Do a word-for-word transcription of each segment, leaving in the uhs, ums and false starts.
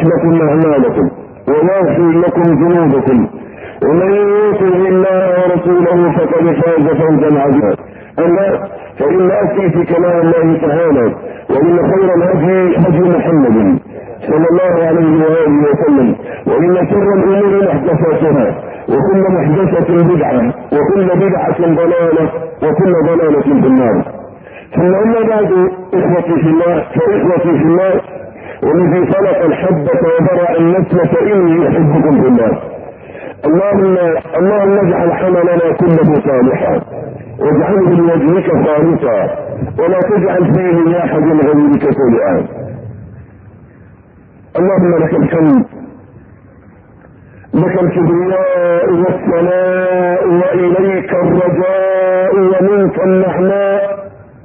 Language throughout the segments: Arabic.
لكم اعمالكم ويغفر لكم ذنوبكم، ومن يطع الله ورسوله فقد فاز فوزا عظيما. اما فان اتي في كلام الله تعالى وان خير الهدي هدي محمد صلى الله عليه واله وسلم، وان شر الامور محدثاتها، وكل محدثه بدعه، وكل بدعه ضلاله، وكل ضلاله في النار. ثم اما بعد، اخوتي في الله فاخوتي في الله، والذي خلق الحبه وبرأ النسمه فاني احبكم في الله. اللهم اللهم اجعل عملنا كله صالحا، واجعله لوجهك خالصا، ولا تجعل فيه لاحد غيرك سيئا. اللهم لك الحمد، لك الكبرياء والثناء، واليك الرجاء ومنك النعماء.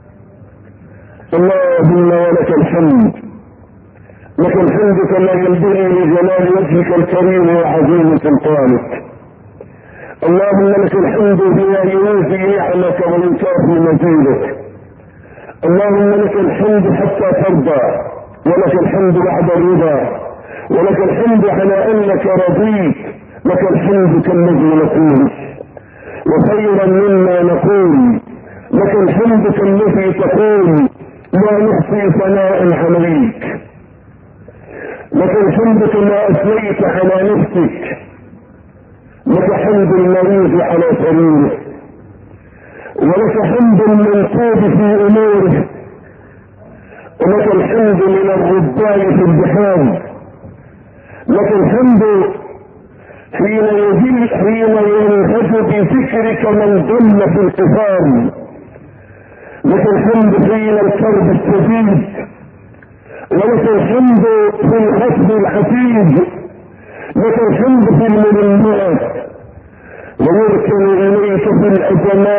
اللهم ولك الحمد، لك الحمد كما ينبغي لجلال وجهك الكريم وعظيم سلطانك. اللهم لك الحمد بما يوفي نعمك ويكافي مزيدك. اللهم لك الحمد حتى ترضى، ولك الحمد بعد الرضا، ولك الحمد على انك رضيت، لك الحمد كالذي نقول وخيرا مما نقول، لك الحمد كالذي تقول لا نحصي ثناء عليك، لك الحمد كما اثنيت على نفسك، لك حمد المريض على سريره، ولك حمد المنصوب في اموره، ولك الحمد من الرباع في البحار، لك الحمد حين يذل حين ينهج بفكرك من ضل في القفار، لك الحمد حين الكرب الشديد، ولك الحمد في الخصم الحفيظ، لك الحمد في الملمات، ويركن اليك في الازمات.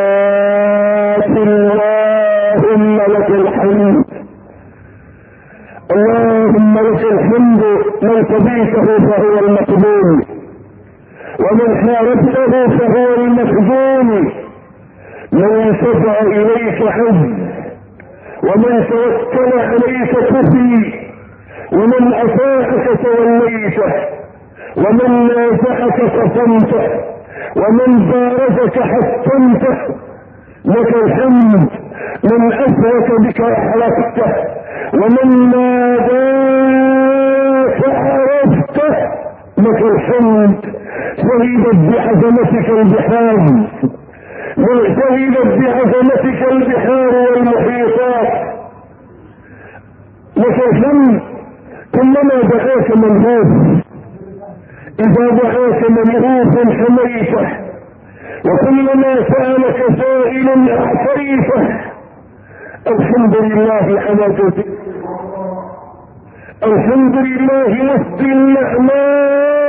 اللهم لك الحمد، اللهم لك الحمد. من تبيته فهو المقبول، ومن حاربته فهو المخذول، من شفع اليك عز، ومن توكل عليك كفي، ومن اطاعك توليته، ومن نازعك قسمته، ومن بارزك حكمته. لك الحمد. من اشرك بك احرقته، ومن ناداك عرفته. لك الحمد. شهدت بعظمتك البحار، شهدت بعظمتك البحار والمحيطات. لك الحمد. كلما دعاك منهوب، اذا دعاك منهوب حميته، وكلما سألك سائل اعطيته. الحمد لله على جزء، الحمد لله وفد النعماء،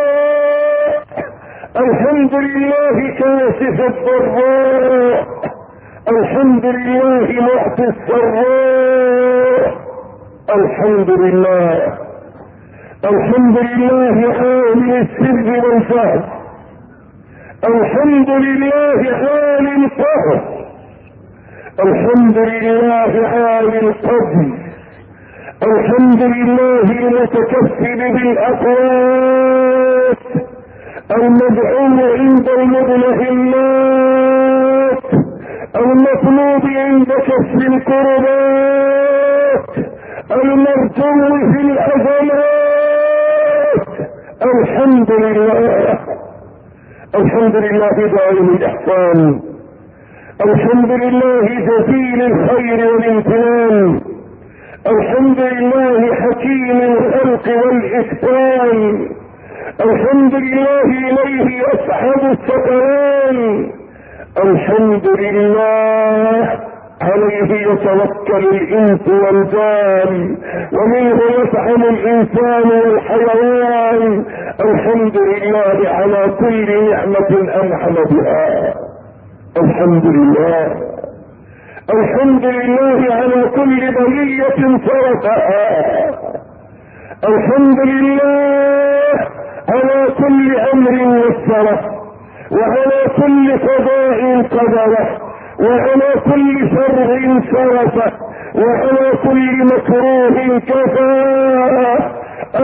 الحمد لله كاشف الضراء، الحمد لله معطي السراء، الحمد لله، الحمد لله عالم السر والجهل، الحمد لله عالم القهر، الحمد لله عالم القدر، الحمد لله المتكفل بالاقوات، المدعو عند المضمحلات، المطلوب عند كشف الكربات، المرجو في الازمات. الحمد لله، الحمد لله دائم الاحسان، الحمد لله جزيل الخير والامتنان، الحمد لله حكيم الخلق والاحسان، الحمد لله اليه يصعد الثقلان، الحمد لله عليه يتوكل الانس والجان، ومنه يفهم الانسان والحيوان. الحمد لله على كل نعمة انعم بها، الحمد لله، الحمد لله على كل بلية تركها، الحمد لله على كل امر يسره، وعلى كل قضاء قدره، وعلى كل شر صرفه، وعلى كل مكروه كفاه.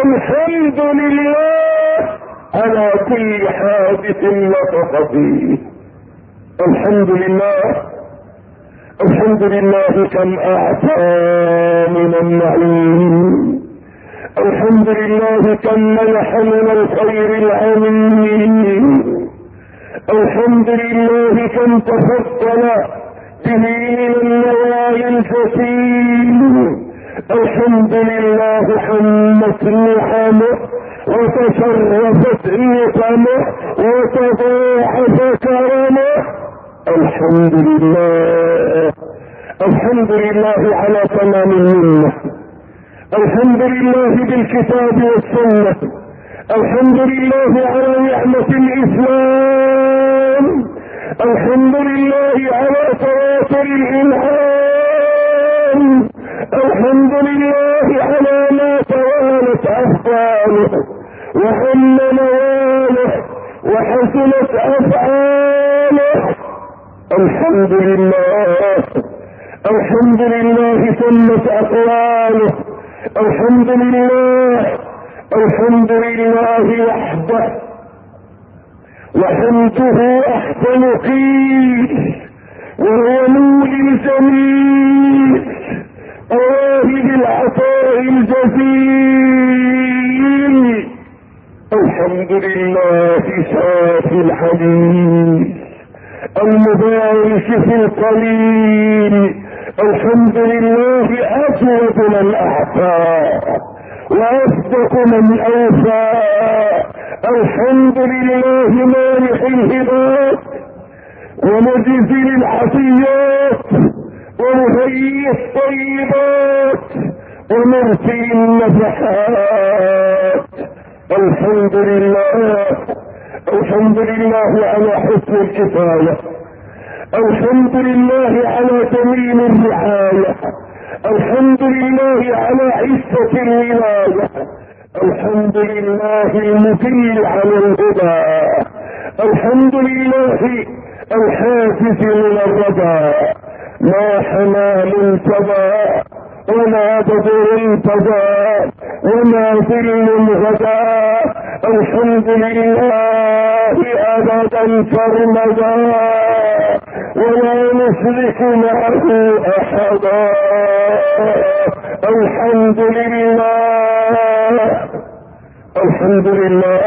الحمد لله على كل حادث نطق فيه. الحمد لله الحمد لله كم اعطى من النعيم. الحمد لله كم منح من الخير العظيم. الحمد لله كم تفضل به من النوال الكثير. الحمد لله حمت نعمه وتشرفت نقمه وتضاعف كرمه. الحمد لله الحمد لله على تمام المنه. الحمد لله بالكتاب والسنه. الحمد لله على نعمه الاسلام. الحمد لله على تواتر الانعام. الحمد لله على ما توالت افضاله وهم نواله وحسنت افعاله. الحمد لله الحمد لله تمت اقواله. الحمد لله الحمد لله وحده وحمده احسن قيل وهو مولي الجميل وواهب العطاء الجزيل. الحمد لله شافي الحديث المبارك في القليل. الحمد لله اجود من اعطى واصدق من اوفى. الحمد لله مالح الهبات ومجزل العطيات ومهيئ الطيبات ومرسل النفحات. الحمد لله الحمد لله على حسن الكفاية. الحمد لله على تميم الرعاية. الحمد لله على عزة الولاية. الحمد لله المدل على الهدى. الحمد لله الحافز من الردى. ما حمام تبى وما بدر تبى وما ظل غدا. الحمد لله ابدا فرمدا ولا نشرك معه احدا. الحمد لله الحمد لله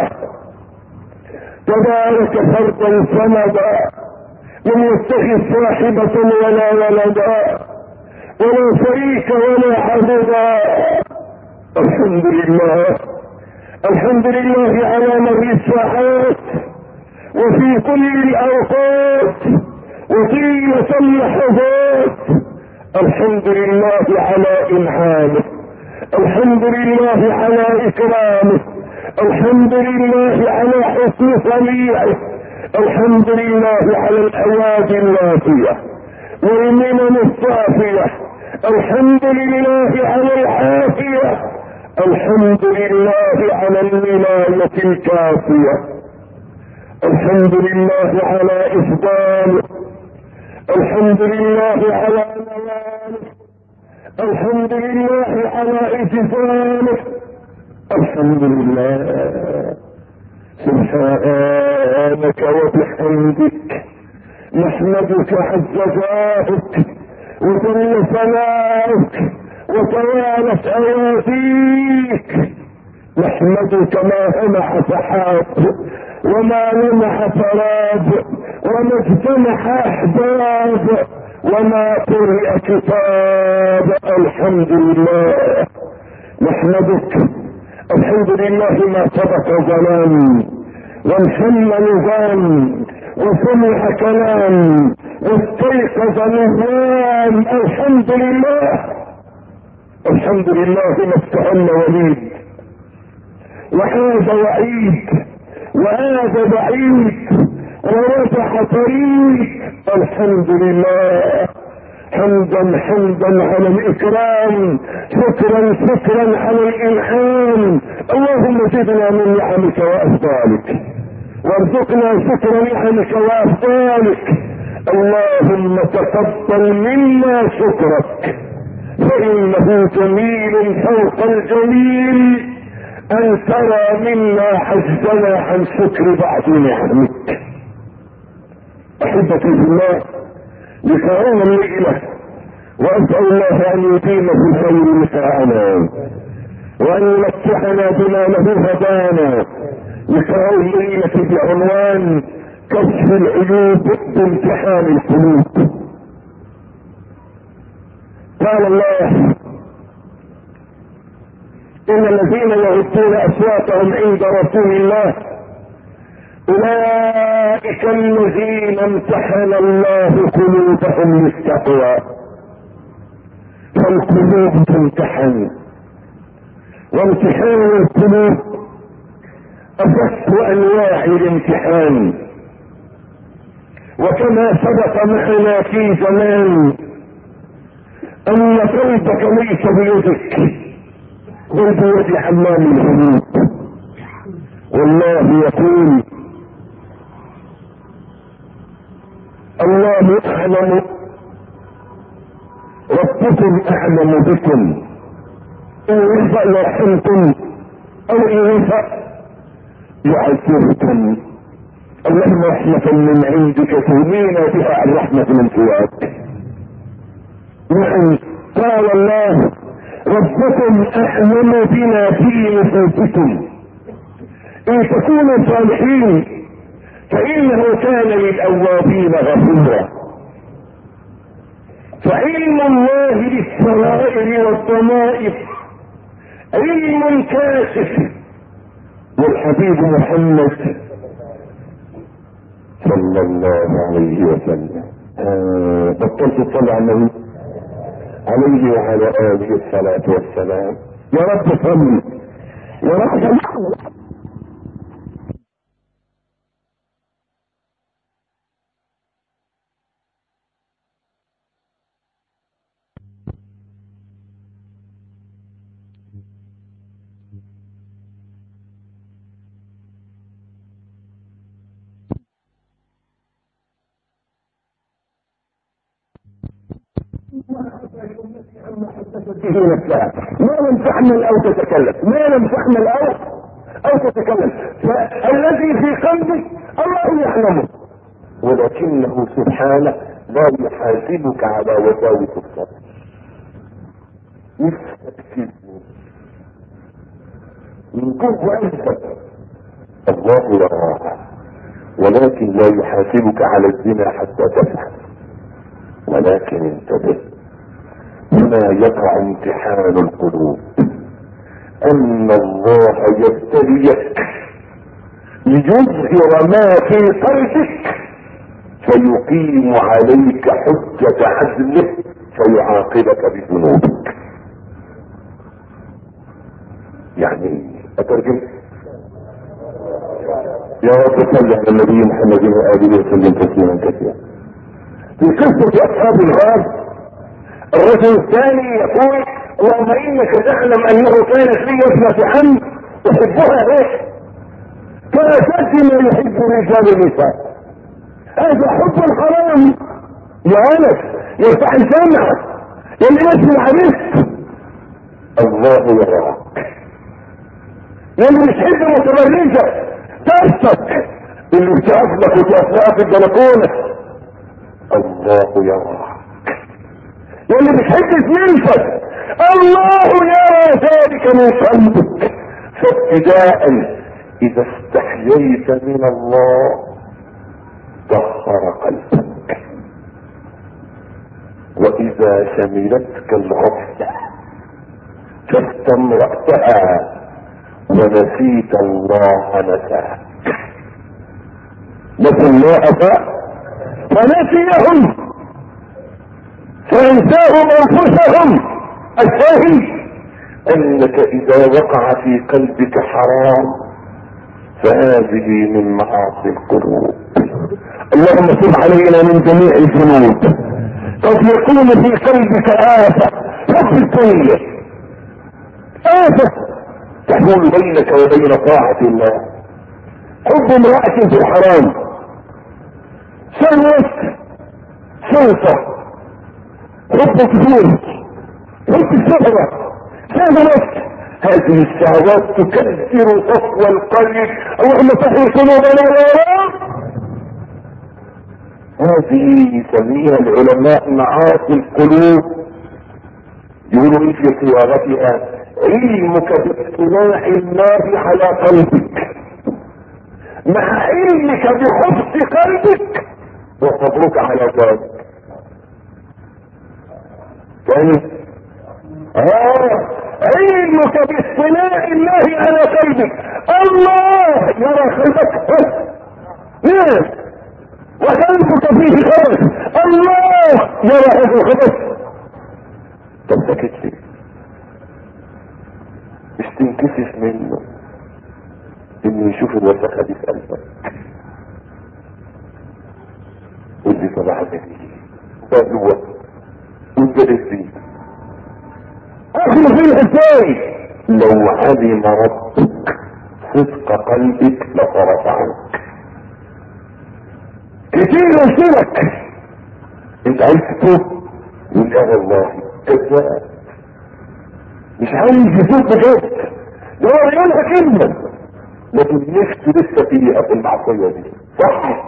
تبارك فردا صمدا لم يتخذ صاحبة ولا ولدا ولا شريك ولا عبدا. الحمد لله الحمد لله على مر الساعات وفي كل الاوقات وطيلة اللحظات. الحمد لله على انعامه. الحمد لله على اكرامه. الحمد لله على حسن صنيعه. الحمد لله على الايادي الوافية والمنن الصافية. الحمد لله على العافية. الحمد لله على الولاية الكافية. الحمد لله على افضاله. الحمد لله على نواله. الحمد لله على اجزاله. الحمد لله سبحانك وبحمدك نحمدك عز جارك وجل ثناؤك وتوالت اياديك. نحمدك ما همح سحاب وما لمح فراد وما اجتمع احباب وما قرئ كتاب. الحمد لله نحمدك. الحمد لله ما سبق ظلام وانحل نظام وسمع كلام واستيقظ نظام. الحمد لله الحمد لله ما استهل وليد وحاز وعيد وآذ بعيد ورفع طريق. الحمد لله حمدا حمدا على الاكرام شكرا شكرا على الانعام. اللهم زدنا من نعمك وافضالك وارزقنا شكر نعمك وافضالك. اللهم تقبل منا شكرك فانه جميل فوق الجميل. ان ترى منا عجزنا عن شكر بعض نعمك. احبتي في الله، لقاؤنا الليله واسال الله ان يقيم في الخير لقاءنا وان يمتعنا بما له هدانا. لقاء الليله بعنوان كشف العيوب بامتحان القلوب. قال الله: ان الذين يغضون اصواتهم عند رسول الله اولئك الذين امتحن الله قلوبهم للتقوى. فالقلوب تمتحن، وامتحان القلوب اصح انواع الامتحان. وكما سبق معنا في زمان ان قلبك ليس بيدك بل بيد علام الغيوب. والله يقول: الله اعلم، ربكم اعلم بكم، ان يشاء يرحمكم او ان يشاء يعذبكم. اللهم رحمة من عندك تهمينا بها عن رحمة من سواك. نعم، قال الله: ربكم اعلم بما في نفوسكم، ان تكونوا صالحين فانه كان للاوابين غفورا. فعلم الله للسرائر والضمائر علم كاشف. والحبيب محمد صلى الله عليه وسلم آه بطلت تصلي على النبي عليه وعلى اله الصلاه والسلام. يا رب صل يا رب صل. ما لم تحمل او تتكلم، ما لم تحمل او او تتكلم، فالذي في قلبك الله يعلمه، ولكنه سبحانه لا يحاسبك على وساوس الصدر. نفسك من جوه انت الله يراك، ولكن لا يحاسبك على الزنا حتى تفعل. ولكن انتبه، هنا يقع امتحان القلوب، ان الله يبتليك ليظهر ما في قلبك فيقيم عليك حجة عدله فيعاقبك بذنوبك. يعني اترجم: يا رب صل على النبي محمد وآله وسلم تسليما كثيرا. في قصة اصحاب الغار الرجل الثاني يقول: اللهم انك تعلم انه كانت لي ابنة عم احبها ايه كاشد ما يحب رجال النساء. هذا حب الحرام يا ولد، يفتح الجامعة اللي ماشي العريس. الله يراك. اللي بتحب متبرجة ترتك، اللي بتقف لك وتقف في البلكونة، الله يراك. واللي بتحب تنفذ الله يرى ذلك من قلبك. فابتداء اذا استحييت من الله طهر قلبك، واذا شملتك الغفلة فاستمرأتها ونسيت الله نساك. نسوا الله فنسيهم فانساهم انفسهم. الشاهد انك اذا وقع في قلبك حرام فهذه من معاصي القلوب. اللهم تب علينا من جميع الذنوب. قد يكون في قلبك آفة، حب الدنيا، آفة تحول بينك وبين طاعة الله، حب امرأة في الحرام، شهوة، سلطة، حب كثير، حب الشهرة، شهوة، هذه الشهوات تكسر صفو القلب. اللهم طهر قلوبنا يا رب. هذه يسميها العلماء معاصي القلوب. يقولوا في صياغتها علمك باطلاع الله على قلبك مع علمك بحفظ قلبك وصبرك على ذلك. ثاني اه علمك باطلاع الله على قلبك. الله يرى قلبك نعم وقلبك فيه خبث. الله يرى هذا الخبث. تمسكت ليه؟ مش تنكسف منه انه يشوف الوسخة دي في قلبك. قل لي صباح جميل بلوة وانت الزين اخلص فيها ازاي؟ لو علم ربك صدق قلبك لصرف عنك. كتير يرسلك انت عايز تتوب يقول يا والله كذاب مش عايز يتوب بجد. ده هو يقولها كلمة لكن نفسه لسه فيها في المعصية دي صح.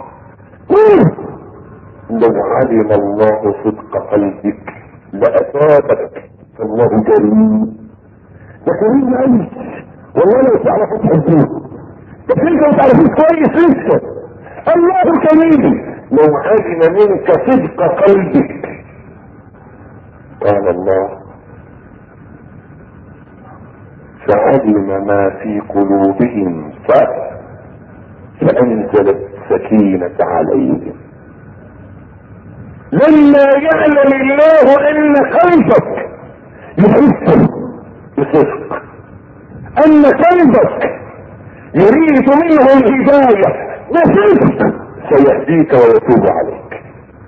لو علم الله صدق قلبك لأثابك فالله كريم. ده كريم عايز والله لو تعرف تحبوه لكن انت ما تعرفوش كويس لسه. الله كريم لو علم منك صدق قلبك. قال الله فعلم ما في قلوبهم ف... فأنزل السكينة عليهم. لما يعلم الله ان قلبك يحس بصدق ان قلبك يريد منه الهداية بصدق سيهديك ويتوب عليك.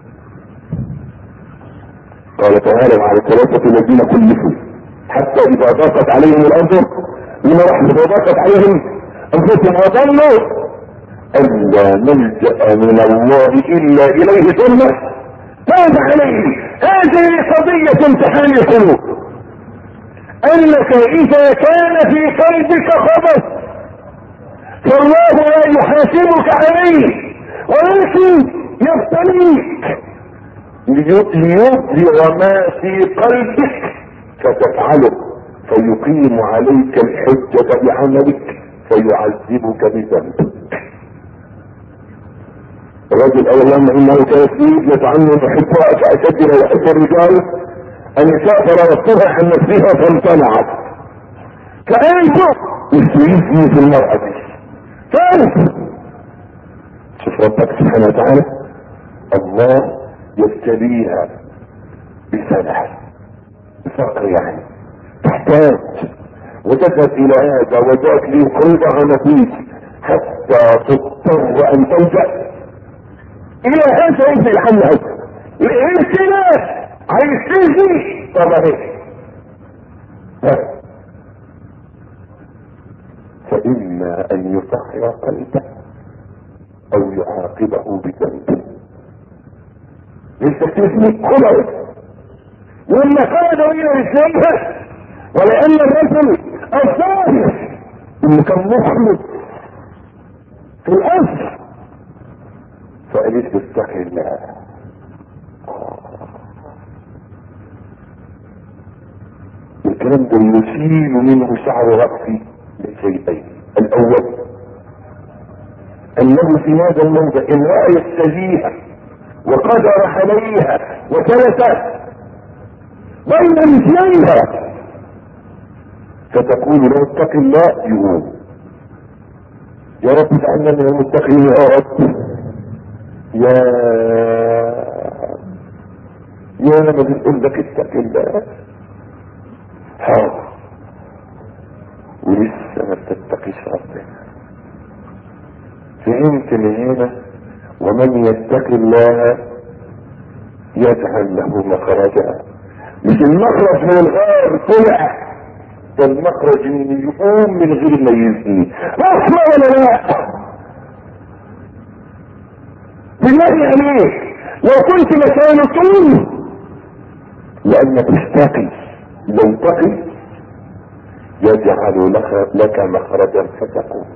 قال تعالى مع الثلاثة الذين كلفوا حتى اذا ضاقت عليهم الارض بما رحمت وضاقت عليهم انفسهم وظنوا ان لا ملجأ من الله الا اليه ثم تاب عليه. هذه قضية امتحان القلوب انك اذا كان في قلبك خبث فالله لا يحاسبك عليه ولكن يبتليك ليظهر ما في قلبك فتفعله فيقيم عليك الحجة بعملك فيعذبك بذنبك. الرجل قال اللهم انه كيفي يتعني يحبها كاشد ما يحب الرجال النساء فراودتها عن نفسها فامتنعت كأنت يستيزني في المرأة دي. ثالث شوف ربك سبحانه وتعالى الله يبتليها بسنة بفقر يعني تحتاج وتذهب الى هذا وذاك ليقربها نتيج حتى تضطر ان تلجأ الى هذا ينزل عنها الابتلاء عايز تنزل طبعا فإما أن يطهر قلبه أو يعاقبه بذنبه. لسه تنزل خلص لما قالوا الى رسالها ولأن الرجل الظاهر اللي كان مخلص في الأصل فقالت تستحي الله. الكلام ده يشيل منه شعر رأسي لشيئين. الأول أنه في هذا الموضع امرأة يستجيها وقدر عليها وثلاثة بين مثليها فتقول له اتق الله يقول يا رب اجعلنا من المتقين يا رب. يا يا ما بنقول لك اتق الله حاضر ولسه ما بتتقيش ربنا. فهمت من هنا ومن يتق الله يجعل له مخرجا. مش المخرج من الغار طلع ده المخرج ان يقوم من غير ما يزني. رحمة ولا لا؟ بالله عليك لو كنت مكان طول لانك تستقي لو تقي يجعل لك, لك مخرجا فتقول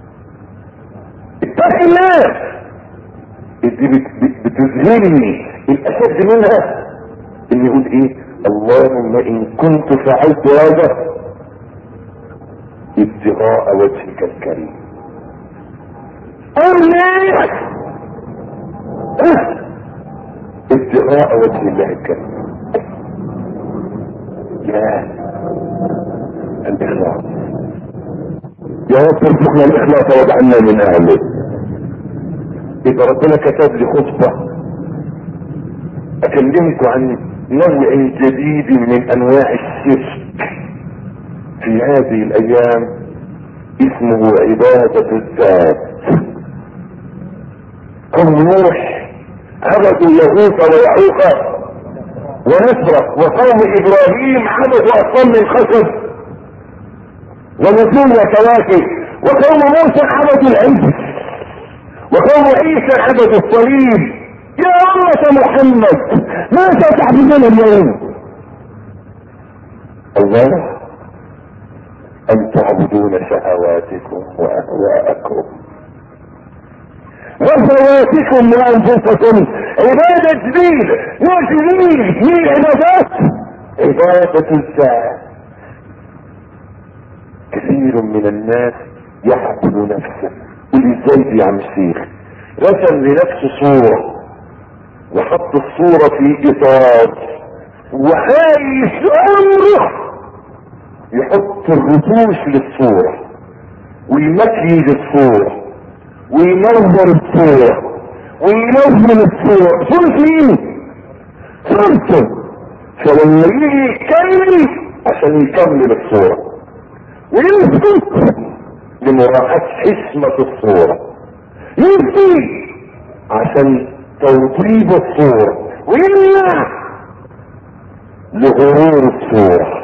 اتق الله. دي بتذهلني الاشد منها ان يقول ايه؟ اللهم ان كنت فعلت هذا ابتغاء وجهك الكريم. الله ابتغاء وجه الله الكريم. يا الاخلاص يا رب ارزقنا الاخلاص واجعلنا من اهله. اذا ربنا كتب لي خطبه اكلمكم عن نوع جديد من انواع الشرك في هذه الايام اسمه عبادة الذات. قوم نوح عبدوا يغوث ويعوق ونسرة، وقوم ابراهيم عبدوا اصنام من خشب ونجوم وكواكب، وقوم موسى عبدوا العجل، وقوم عيسى عبدوا الصليب. يا أمة محمد ماذا تعبدون اليوم؟ الله أن تعبدون شهواتكم وأهواءكم وشهواتكم وأنفسكم. عبادة جديدة نوع جديد من العبادات، عبادة الذات. كثير من الناس يعبد نفسه. قل ازاي يا عم الشيخ؟ رسم لنفسه صورة وحط الصورة في اطار وعايش عمره يحط الرتوش للصورة ويمكيج الصورة وينور الصورة وينزل الصورة. صورة مين؟ صورته. فلما يجي يكمل عشان يكمل الصورة ويسكت لمراعاة حسمة الصورة، يبكي عشان توطيب الصورة، ويمنع لغرور الصورة.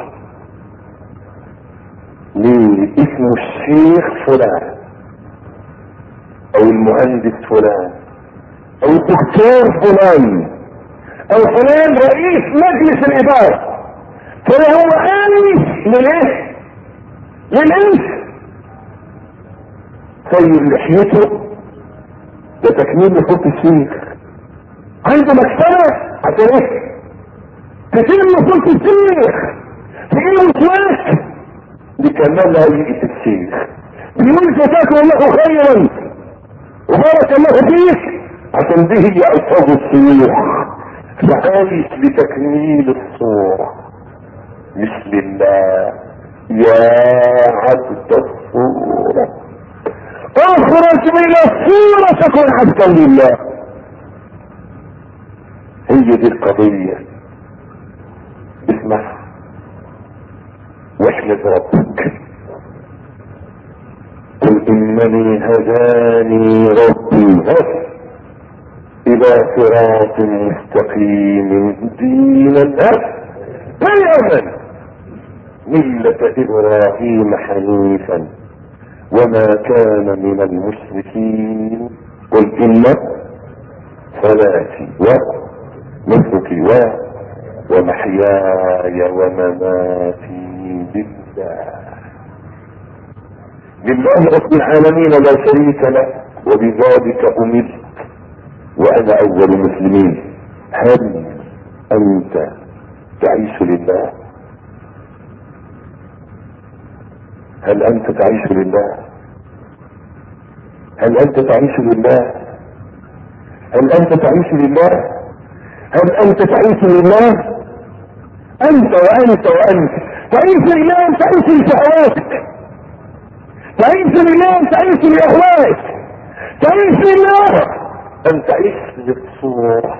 ليه؟ اسمه الشيخ فلان او المهندس فلان او الدكتور فلان او فلان رئيس مجلس الادارة، فهو آنس للايه؟ للانس. طيب لحيته ده تكميل لحط الشيخ. عنده مكتبة عشان ايه؟ تتم صوت الشيخ، تجيله مسواك لكمال هيئة الشيخ. بيقول جزاكم الله خيرا وبارك الله فيك عشان به يأخذ الشيوخ. فعايش لتكميل الصورة مش لله. يا عبد الصورة اخرج من الصورة تكون عبدا لله. هي دي القضية. اسمع واحمد ربك. قل انني هداني ربي الى صراط مستقيم دينا قيما ملة ابراهيم حنيفا وما كان من المشركين. قل ان صلاتي ونسكي ومحياي ومماتي لله لله رب العالمين لا شريك له وبذلك امرت وانا اول المسلمين. هل انت تعيش لله؟ هل انت تعيش لله؟ هل انت تعيش لله؟ هل انت تعيش لله؟ هل انت تعيش لله؟ انت وانت وانت تعيش لله. تعيش لشهواتك، تعيش لله، تعيش لاهوائك، تعيش لله. ان تعيش للصورة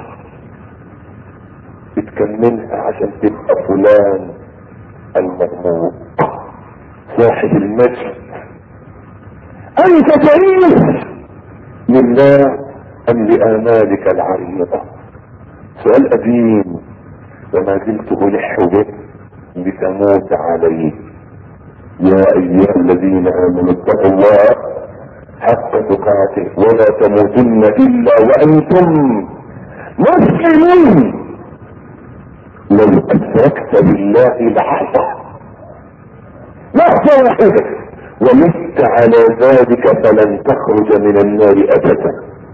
بتكملها عشان تبقى فلان المرموق صاحب المجد. انت تعيش لله ام لآمالك العريضة؟ سؤال قديم وما زلت ألح به لتموت عليه. يا ايها الذين امنوا اتقوا الله حق تقاته ولا تموتن الا وانتم مسلمون. لو اشركت بالله لحظة ما لحظة واحدة ومت على ذلك فلن تخرج من النار ابدا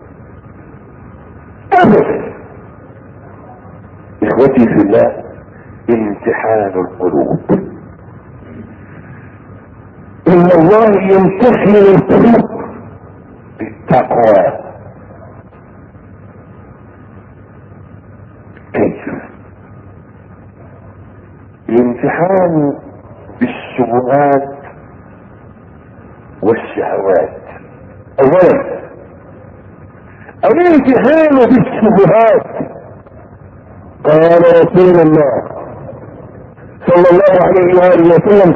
ابدا. اخوتي في الله، امتحان القلوب. ان الله يمتحن القلوب بالتقوى. كيف؟ الامتحان بالشبهات والشهوات. اولا الامتحان بالشبهات. قال رسول الله صلى الله عليه وآله وسلم: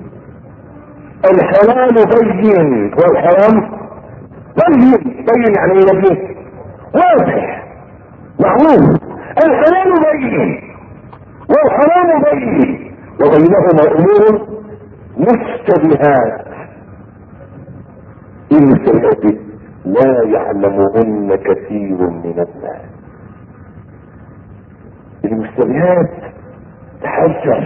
الحلال بين والحرام بين. بين يعني يبين واضح معروف. الحلال بين والحرام بين وبينهما امور مشتبهات. المشتبهات لا يعلمهن كثير من الناس. المشتبهات تحجر،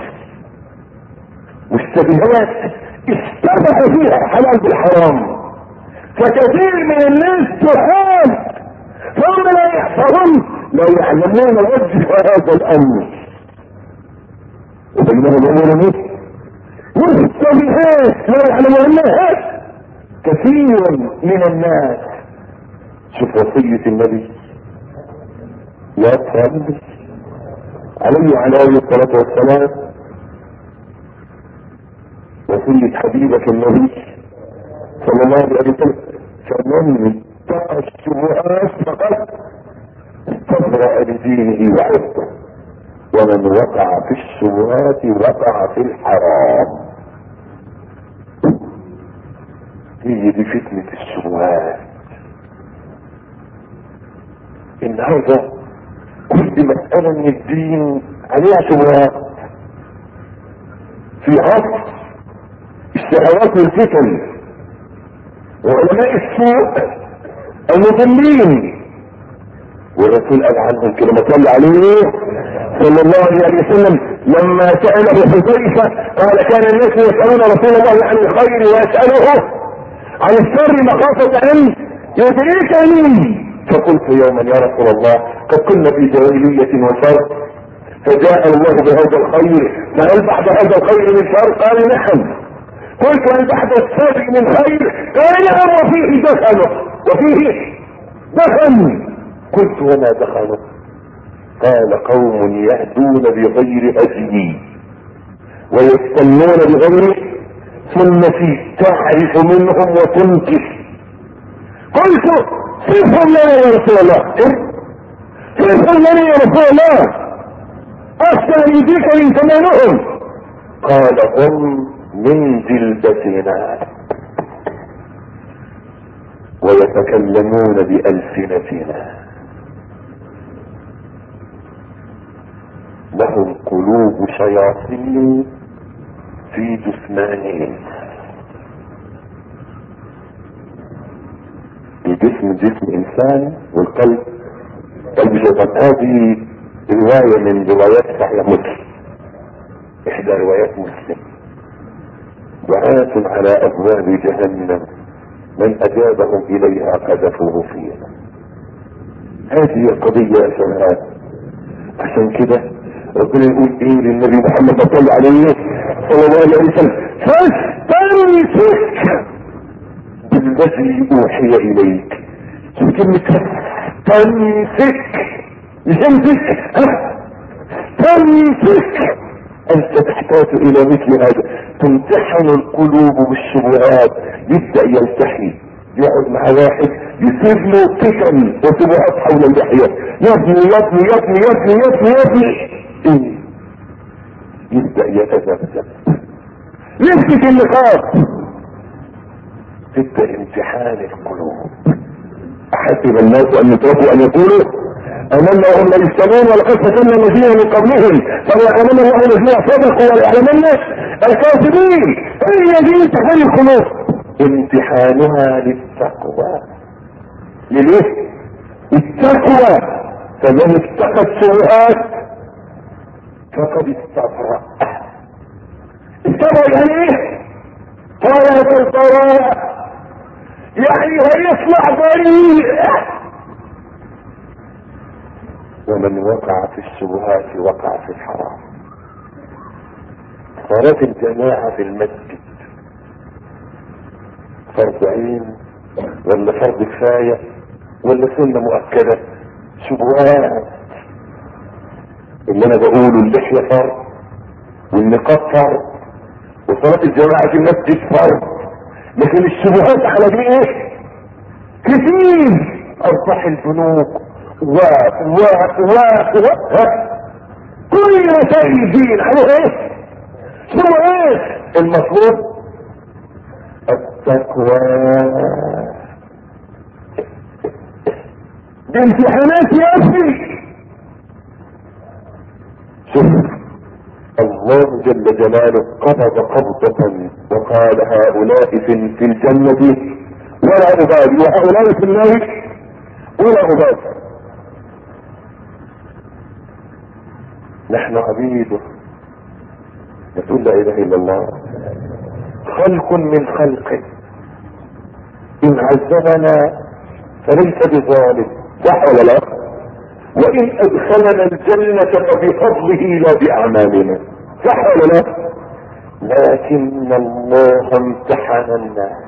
مشتبهات اشتبه فيها حلال بالحرام، فكثير من الناس جهال فهم لا يحفظون، لا يعلمون وجه هذا الامر. وبينهم الامور مشتبهات لا يعلمونها كثير من الناس. شوف وصية النبي يا صاحبي عليه وعلى اله الصلاة والسلام، وصية حبيبك النبي صلى الله عليه وسلم: فمن اتقى الشبهات فقد استبرأ لدينه وعرضه، ومن وقع في الشبهات وقع في الحرام. هي دي فتنة الشبهات. النهارده كل مسألة من الدين عليها شبهات. في عصر الشهوات والفتن وعلماء السوء المضلين، والرسول قال عنهم كده ما صلى عليه صلى الله عليه وسلم لما سأله حذيفة قال: كان الناس يسألون رسول الله عن الخير ويسأله عن الشر مخافة ان يدركني، فقلت يوما يا رسول الله قد كنا في جاهلية وشر فجاء الله بهذا الخير، فهل بعد هذا الخير من شر؟ قال نعم. قلت هل بعد الشر من خير؟ قال نعم وفيه دخن وفيه دخن. قلت وما دخن؟ قال قوم يهدون بغير هدي ويستنون بغير سنتي تعرف منهم وتنكر. قلت صفهم لنا يا رسول الله، صفهم لنا يا رسول الله اخشى ان يديك من ثمانهم. قال هم من جلدتنا ويتكلمون بألسنتنا، لهم قلوب شياطين في جسمانهم. الجسم جسم انسان والقلب قلب شيطان. هذه رواية من روايات صحيح مسلم، احدى روايات مسلم: دعاة على ابواب جهنم من اجابهم اليها قذفوه فيها. هذه القضية يا شباب. عشان كده ربنا يقول ايه للنبي محمد صلى الله عليه وسلم: فاستمسك بالذي اوحي اليك. شوف كلمة استمسك، مش امسك، استمسك. انت تحتاج الى مثل هذا. تمتحن القلوب بالشبهات، يبدأ يلتحي، يقعد مع واحد يصير له فتن وشبهات حول اللحية، يبني يبني يبني يبني يبني يبني ايه؟ يبدأ يتذبذب، يمسك النقاط. تبدأ امتحان القلوب. احسب الناس ان يتركوا ان يقولوا امنا وهم لا يفتنون ولقد فتنا الذين من قبلهم فليعلمن الله الذين صدقوا وليعلمن الكاذبين. هي دي امتحان القلوب. امتحانها للتقوى. لليه؟ التقوى. فمن اتقى الشبهات فقد استبرأ. استبرأ يعني ايه؟ طلب القراء يعني هيطلع بريء. ومن وقع في الشبهات وقع في الحرام. صلاة الجماعة في المسجد فرض عين ولا فرض كفاية ولا سنة مؤكدة؟ شبهات. اللي انا بقوله اللحية فرض والنقاب فرض وصلاة الجماعة في المسجد فرض، لكن الشبهات على دي ايه؟ كثير. ارباح البنوك و و و و كل مسائل الدين على ايه؟ شبهات. المطلوب التقوى. بامتحانات يا اخي. شوف الله جل جلاله قبض قبضة وقال هؤلاء في, في الجنة ولا أبالي وهؤلاء في النار ولا أبالي. نحن عبيده. يقول لا إله إلا الله. خلق من خلقه إن عذبنا فليس بظالم، صح ولا لا؟ وإن أدخلنا الجنة فبفضله لا بأعمالنا، صح ولا لا؟ لكن الله امتحن الناس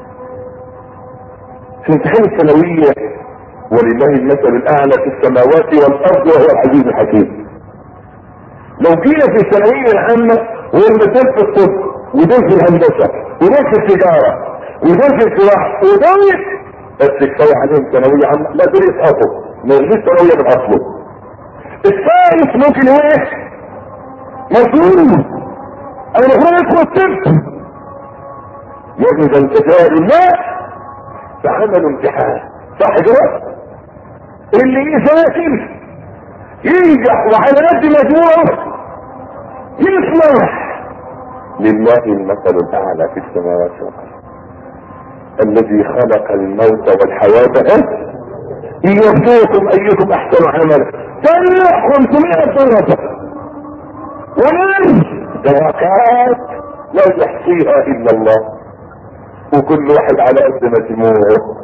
في امتحان الثانوية، ولله المثل الأعلى في السماوات والأرض وهو العزيز الحكيم. لو جينا في الثانوية العامة والمثال في الطب ودول في الهندسة ودول في التجارة ودول في السلاح ودول بس كفاية عليهم ثانوية عامة، لا دول يسقطوا ما يرضيش ثانوية من أصله. الثالث ممكن هو ايه؟ مظلوم. انا المفروض ادخل الطب يا ابني، ده انت جاهل. لا، فعملوا امتحان، صح كده؟ اللي يذاكر ينجح وعلى قد مجموعه يصلح. لله المثل الاعلى في السماوات والارض الذي خلق الموت والحياة ليبلوكم ايكم احسن عملا. طلع خمسمائة درجة ومن دركات لا يحصيها الا الله، وكل واحد على قد مجموعه.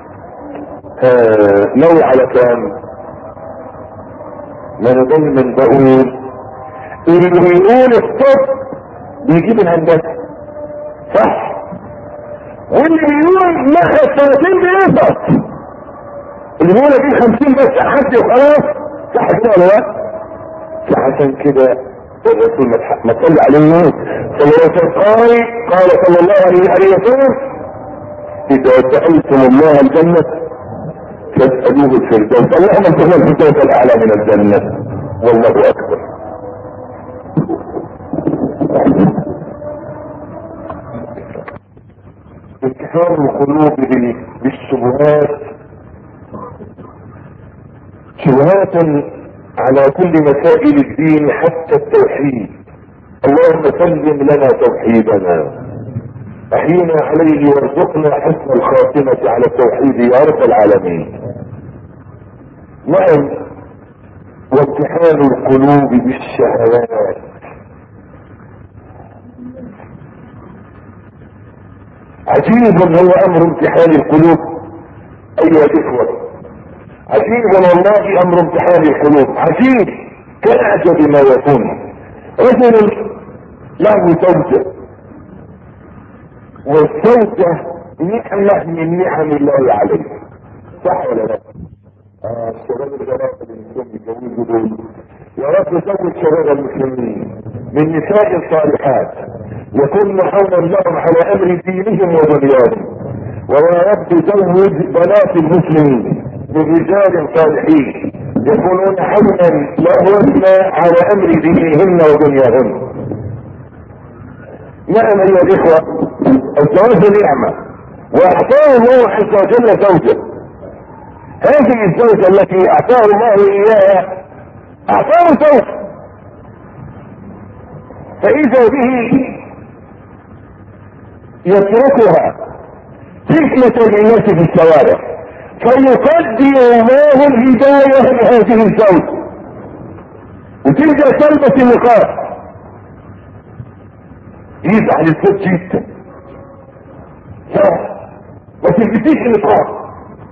آه نوي على كام؟ ما انا دايما بقول اللي بيقول الطب بيجيب الهندسه، صح؟ واللي بيقول مخرج سنتين بيهبط، اللي بيقول اجيب خمسين بس حد وخلاص، صح كده ولا لا؟ فعشان كده الرسول ما صلى عليه صلى الله عليه وسلم قال قال صلى الله عليه وسلم اذا سألتم الله الجنة فاسألوه الفردوس. اللهم ارزقنا الفردوس الاعلى من الجنة، والله اكبر. انتحار القلوب بالشبهات، شبهات على كل مسائل الدين حتى التوحيد. اللهم سلم لنا توحيدنا، احينا عليه وارزقنا حسن الخاتمة على التوحيد يا رب العالمين. نعم، وامتحان القلوب بالشهوات. عجيب هو امر امتحان القلوب ايها الاخوة، عجيب والله امر امتحان القلوب، عجيب كأعجب ما يكون. رجل له زوجة، والزوجة نعمة من نعم الله عليه، صح ولا لا؟ اه الشباب الجلال اللي يتجوزوا دول يا رب زوج شباب المسلمين من نساء صالحات يكون حولا لهم على امر دينهم ودنياهم، ويا رب زوج بنات المسلمين من رجال صالحين يكونون حولا لهن على امر دينهن ودنياهن. نعم ايها الاخوة، الزواج نعمة واعطاه الله عز وجل زوجة. هذه الزوجة التي اعطاه الله اياها اعطاه زوج، فاذا به يتركها فتنة للناس في الشوارع، فيقدم الله الهداية لهذه الزوج وتلقى تلبس النقاب. يزعل الزوج جدا ما تلبسيش النقاب.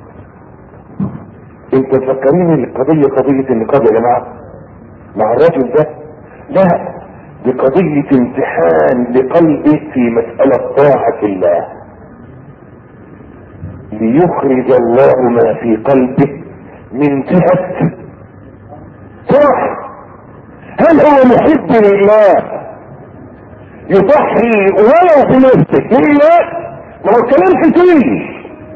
انت تفكرين ان القضية قضية النقاب يا جماعة مع الرجل ده؟ لا، دي قضية امتحان لقلبه في مسألة طاعة الله، ليخرج الله ما في قلبه من جهة طاعة. هل هو محب لله يضحي ولو بنفسه لله؟ ما هو كلام كتير.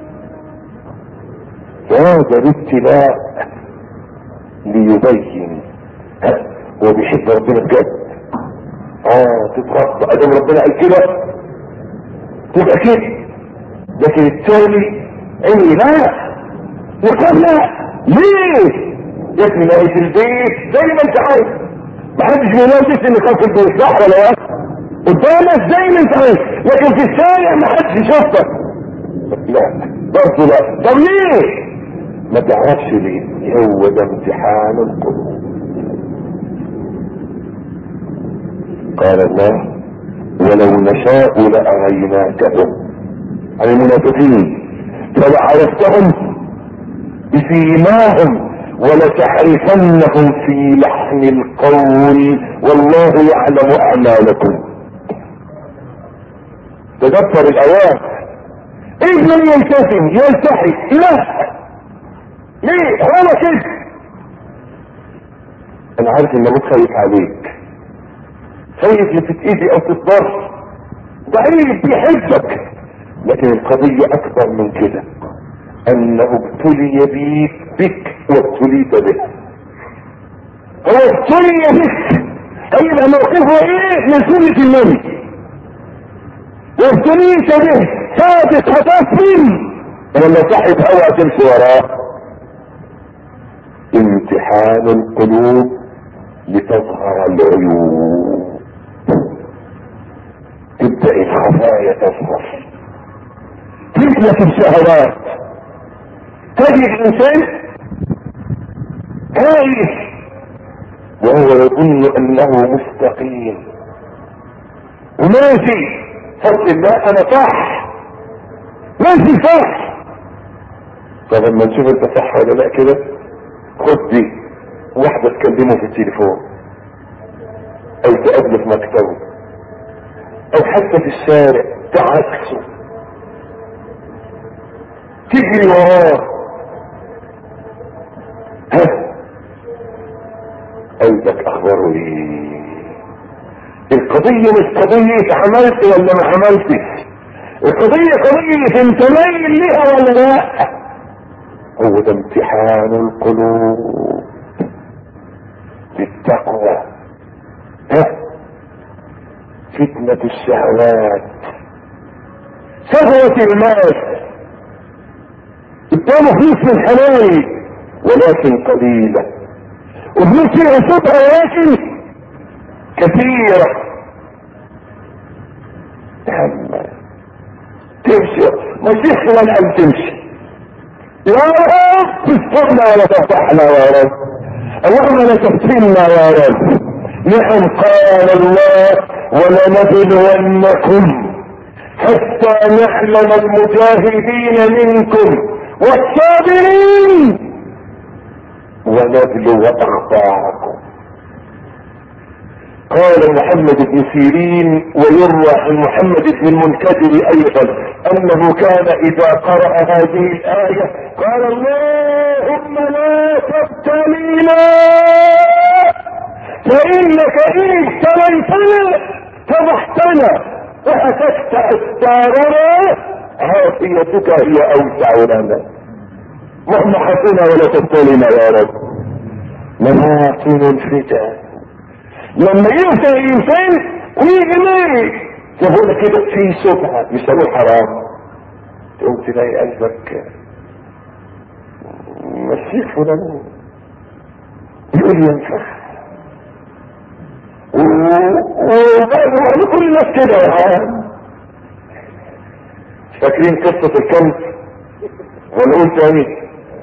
وهذا الابتلاء ليبين هو بيحب ربنا بجد. اه تتغطى ادم ربنا قال كده تبقى كده، لكن التالي عيني لا نقول لا. ليه يا ابني؟ ما هي في البيت زي ما انت عايز، ما حدش بينافس النقاب في البيت، صح ولا لا؟ قدامك زي ما انت عايز، لكن في الشارع ما حدش يشوفك. لا برضه لا. طب ليه؟ ما تعرفش ليه؟ هو ده امتحان القلوب. قال الله ولو نشاء لأريناكهم عن المنافقين فلعرفتهم بسيماهم ولتعرفنهم في لحن القول والله يعلم اعمالكم. تدبر الايات. ايه من يلتزم يلتحي؟ لا. ليه؟ هو كده. انا عارف ان ابوك خايف عليك، خايف لتتأذي او تتضر، ضعيف بيحبك، لكن القضية اكبر من كده، انه ابتلي بيك بك وابتليت به. هو ابتلي بك هيبقى موقفه ايه من سنة النبي، وابتليت به ثابت هتفهم ولما صاحب هوى تمشي وراه. امتحان القلوب لتظهر العيوب، تبدأ الخفايا تظهر، تثبت الشهوات. تجد الانسان خايف وهو يظن انه مستقيم وماشي فضل الله انا صح ماشي صح. طب لما نشوف انت صح ولا لا كده، خد دي واحدة تكلمه في التليفون او تقابله في مكتبه او حتى في الشارع تعكسه تجري وراه. ها قلبك اخباره ايه؟ القضية مش قضية عملت ولا ما عملتش، القضية قضية انت مايل ليها ولا لا. هو ده امتحان القلوب للتقوى. ها فتنة الشهوات، شهوة المال قدامه فلوس من حلال ولكن قليلة، وفلوس فيها صدقة ولكن كثيرة. تمشي مسيح ولا أن تمشي يا رب استرنا ولا تفتحنا يا رب، اللهم لا تفتنا يا رب. نعم قال الله ولنبلونكم حتى نعلم المجاهدين منكم والصابرين ونبلو اخباركم. قال محمد بن سيرين ويروى عن محمد بن المنكدر ايضا انه كان اذا قرأ هذه الاية قال اللهم لا تبتلينا فانك ان ابتليتنا فضحتنا وهتكت استارنا عافيتك هي اوسع لنا. اللهم حسنا ولا تبتلينا يا رب. مواطن الفتن لما يفتح الانسان ويجي ليه يقول كده في شبهه مش هقول حرام، تقوم تلاقي قلبك مسيح فلان يقول ينفع وبعد كل الناس كده يا عم. فاكرين قصة الكلب ولا قول تاني؟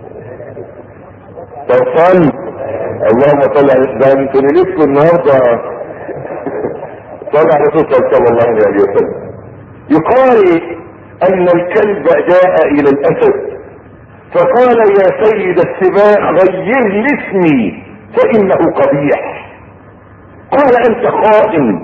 توصل اللهم صل على ده انتوا نلفوا النهارده صلى على رسول صلى الله عليه وسلم. يقال ان الكلب جاء الى الاسد فقال يا سيد السباع غير لي اسمي فانه قبيح. قال انت خائن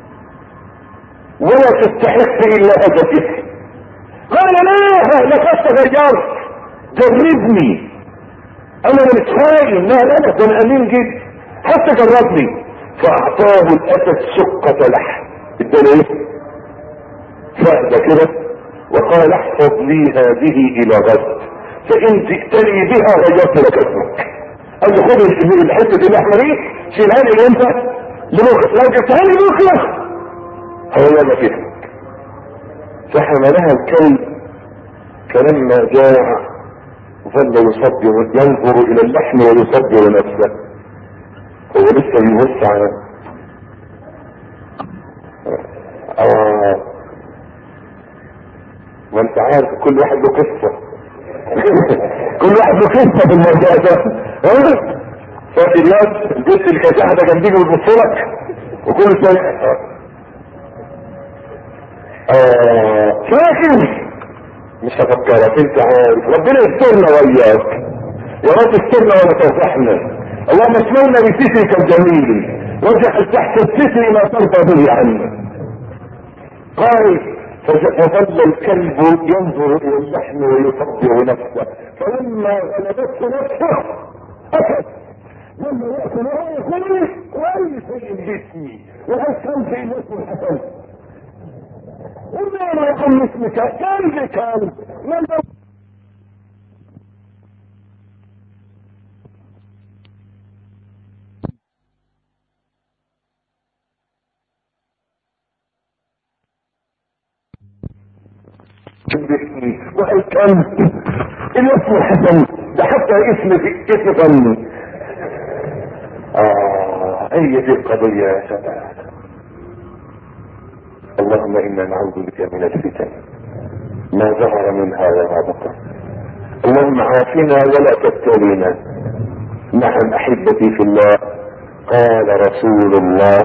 ولا تستحق الا هذا الاسم. قال لا لقد تغيرت جربني انا مش خائن، لا لا ده انا امين جدا حتى جربني. فاعطاه الاسد شقة لحم اداله ايه فأذا كده وقال احفظ لي هذه الى غد فان جئتني بها غيرت لك اسمك. قال له خد الحته اللحمه دي شيلها لي انت لبكره، لو جبتها لي بكره هو ده كده. فحملها الكلب فلما جاع ظل يصبر ينظر الى اللحم ويصبر نفسه. هو لسه بيبص على اه ما انت عارف كل واحد له قصه كل واحد له قصه في الموضوع ده. ها فاكر الواد البنت اللي كانت قاعده جنبيك وبتبص لك وكل شويه اه فاكر مش هفكرك انت عارف. ربنا يسترنا وياك يا رب، استرنا ولا تفضحنا. اللهم اشملنا بسترك الجميل واجعل تحت الستر ما ترضى به عنا. قال فظل الكلب ينظر الى اللحم ويصبر نفسه فلما غلبته نفسه اكل. لما ياكل وياكل واي شيء باسمي وهل كان في اسم حسن وما ما يقول اسمك كلب كلب من باسمي وهل كان الاسم حسن ده حتى اسم اسم فني. اه هي دي القضية يا شباب. اللهم انا نعوذ بك من الفتن ما ظهر منها وما بطن. اللهم عافنا ولا تبتلينا. نعم احبتي في الله قال رسول الله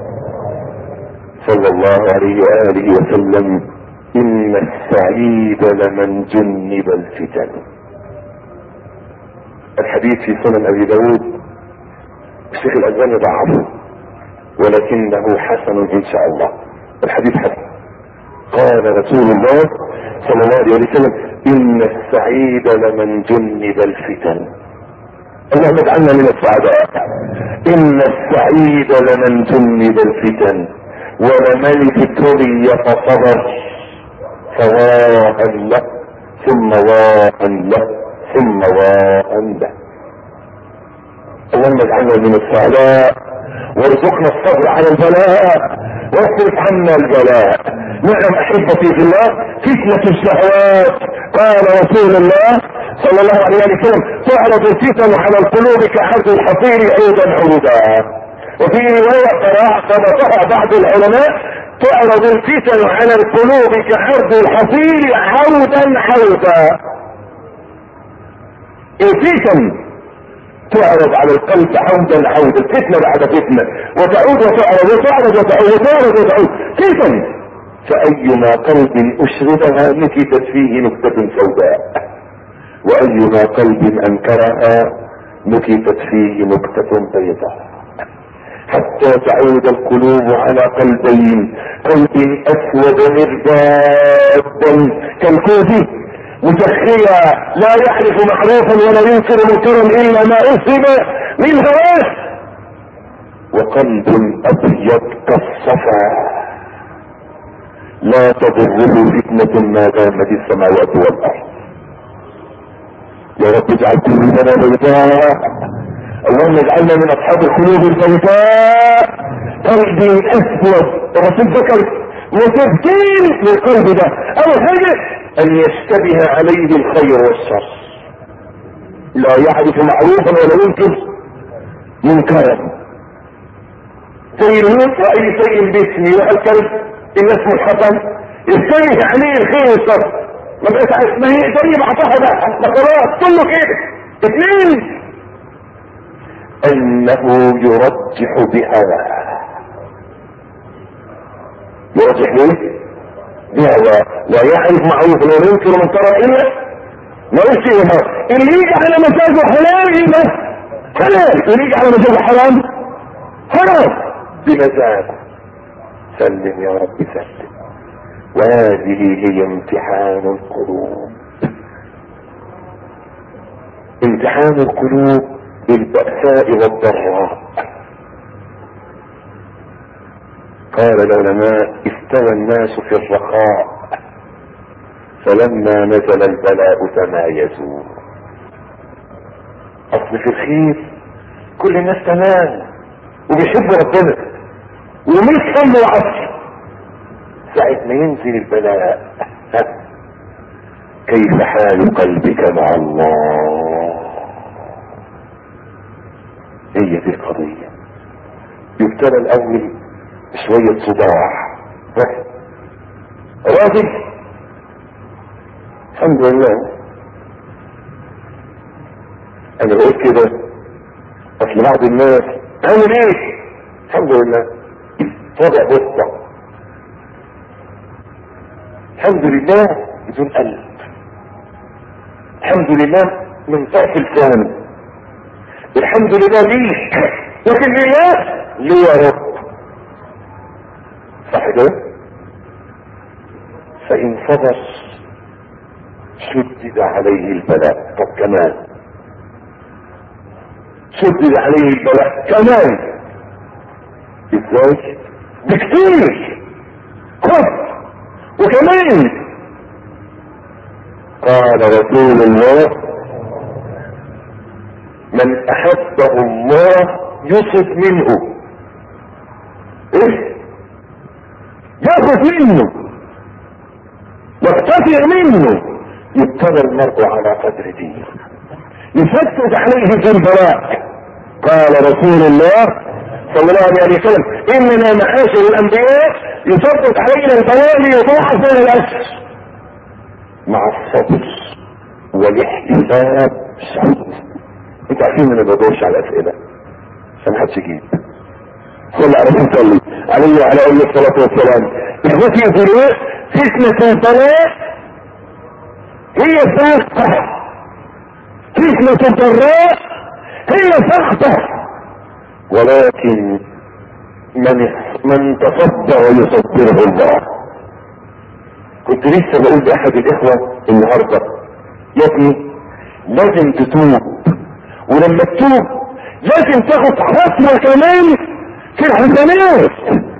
صلى الله عليه وآله وسلم ان السعيد لمن جنب الفتن. الحديث في سنن ابي داود الشيخ الألباني ضعفه ولكنه حسن ان شاء الله. الحديث حسن. قال رسول الله صلى الله عليه وسلم ان السعيد لمن جنب الفتن. اللهم اجعلنا من السعداء. ان السعيد لمن جنب الفتن ولمن ابتلي فصبر فواء له ثم واء له ثم واء له. اللهم اجعلنا من السعداء وارزقنا الصبر على البلاء واصرف عنا البلاء. نعم احبتي في الله فتنة الشهوات قال رسول الله صلى الله عليه وسلم تعرض الفتن على القلوب كعرض الحصير عودا عودا. وفي رواية قراءة سبقها بعض العلماء تعرض الفتن على القلوب كعرض الحصير عودا عودا. الفتن تعرض على القلب عودا عودا، فتنة بعد فتنة وتعود وتعرض وتعرض وتعود وتعرض وتعود فتن. فأيما قلب أشربها نكتت فيه نكتة سوداء وأيما قلب أنكرها نكتت فيه نكتة بيضاء حتى تعود القلوب على قلبين، قلب أسود مربادا كالكوز متخيا لا يعرف معروفا ولا ينكر منكرا الا ما اصيب من هواه، وقلب ابيض كالصفا لا تضره فتنة ما دامت السماوات والارض. يا رب اجعل قلوبنا بيضاء. اللهم اجعلنا من اصحاب القلوب البيضاء. قلب اسود الرسول ذكر وتبديل للقلب ده اول حاجه ان يشتبه عليه الخير والشر، لا يعرف معروفا ولا ينكر منكرا. زي الموت واي شيء باسمي والكلب ان اسمه الحسن يشتبه عليه الخير والشر. ما بقاش عارف ما هي زي بعضها ده خلاص كله كده. اثنين انه يرجح بهواه. يرجح ايه؟ لا لا يعرف معروف ولا ينكر منكرا الا ما يشتهي. اللي يجي على مزاجه حلال يبقى حلال، واللي يجي على مزاجه حرام حرام بمزاجه. سلم يا رب سلم. وهذه هي امتحان القلوب. امتحان القلوب بالبأساء والضراء. قال العلماء استوى الناس في الرخاء فلما نزل البلاء تمايزوا. اصل في الخير كل الناس تمام وبيحبوا ربنا ومش صلوا عصر، ساعة ما ينزل البلاء كيف حال قلبك مع الله؟ هي دي القضية. يبتلى الاول شوية صداع راضي الحمد لله. انا بقول كده اصل بعض الناس عامل ايه الحمد لله طبع بسطة الحمد لله بدون قلب، الحمد لله من طرف لسان، الحمد لله ليك لكن لله ليه يا رب. صح كده؟ فإن صبر شدد عليه البلاء. طب كمان شدد عليه البلاء كمان ازاي؟ بكتير خذ وكمان. قال رسول الله من احبه الله يصب منه ايه؟ ياخذ منه يقتطع منه. يبتلى المرء على قدر دينه يفتت عليه في البلاء. قال رسول الله صلى الله عليه وسلم اننا معاشر الانبياء يفتت علينا البلاء ليضاعف من الاجر مع الصبر والاحتساب شرط. انت عارفين ان ما بدورش على الاسئله عشان محدش يجيب. صلى على رسول صلي عليه وعلى اله الصلاه والسلام. اخوتي في الوقت فتنه البلاء هي ساقطه، فتنه الضراء هي ساقطه، ولكن من من تصدر يصدره الله. كنت لسه بقول لاحد الاخوه النهارده يا ابني لازم تتوب، ولما تتوب لازم تاخد خطوه كمان في الحسنات.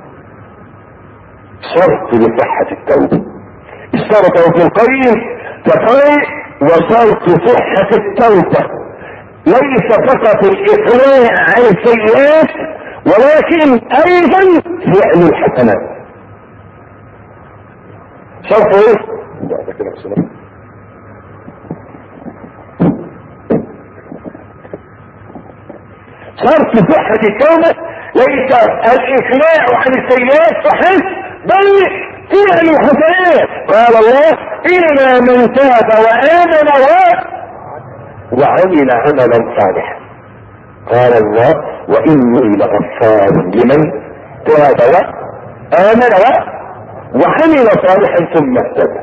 شرط لصحه التوبه اشترط ابن القيم تفريق وشرط صحه التوبه ليس فقط الاقلاع عن السيئات ولكن ايضا فعل الحسنات. شرط ايه؟ لا كده بسم شرط صحة التوبة ليس الاقلاع عن السيئات فحسب بل فعل الحسنات. قال الله الا من تاب وامن وعمل عملا صالحا. قال الله واني لغفار لمن تاب وامن وعمل صالحا ثم اهتدى.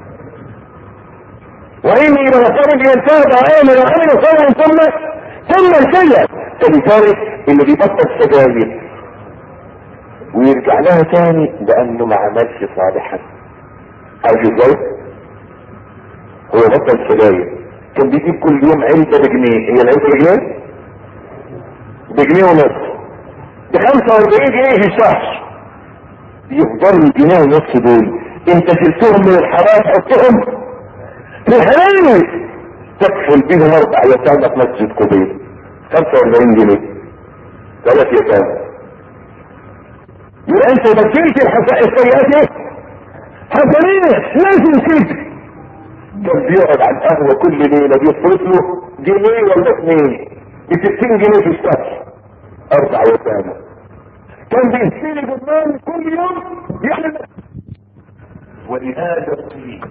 واني لغفار لمن تاب وامن وعمل صالحا ثم ثم اهتدى. فلذلك اللي بيبطل سجاير ويرجع لها تاني لانه ما عملش صالحا. عارف ازاي؟ هو بطل سجاير كان بيجيب كل يوم علبه بجنيه، هي العلبه بجنيه؟ بجنيه ونص، بخمسة واربعين جنيه في الشهر. يفضلوا الجنيه ونص دول انت شلتهم من الحرام حطهم في الحلال تكفل بيهم اربع يتامى في مسجد قبيل خمسة واربعين جنيه ثلاث يتامى. يبقى انت بدلت السيئات ايه؟ حسنات. لازم كده. كان بيقعد على القهوة كل ليلة بيصرف له جنيه ولا اثنين بستين جنيه في الشهر اربع يتامى. كان بيشتري جبان كل يوم يعمل. ولهذا الطريق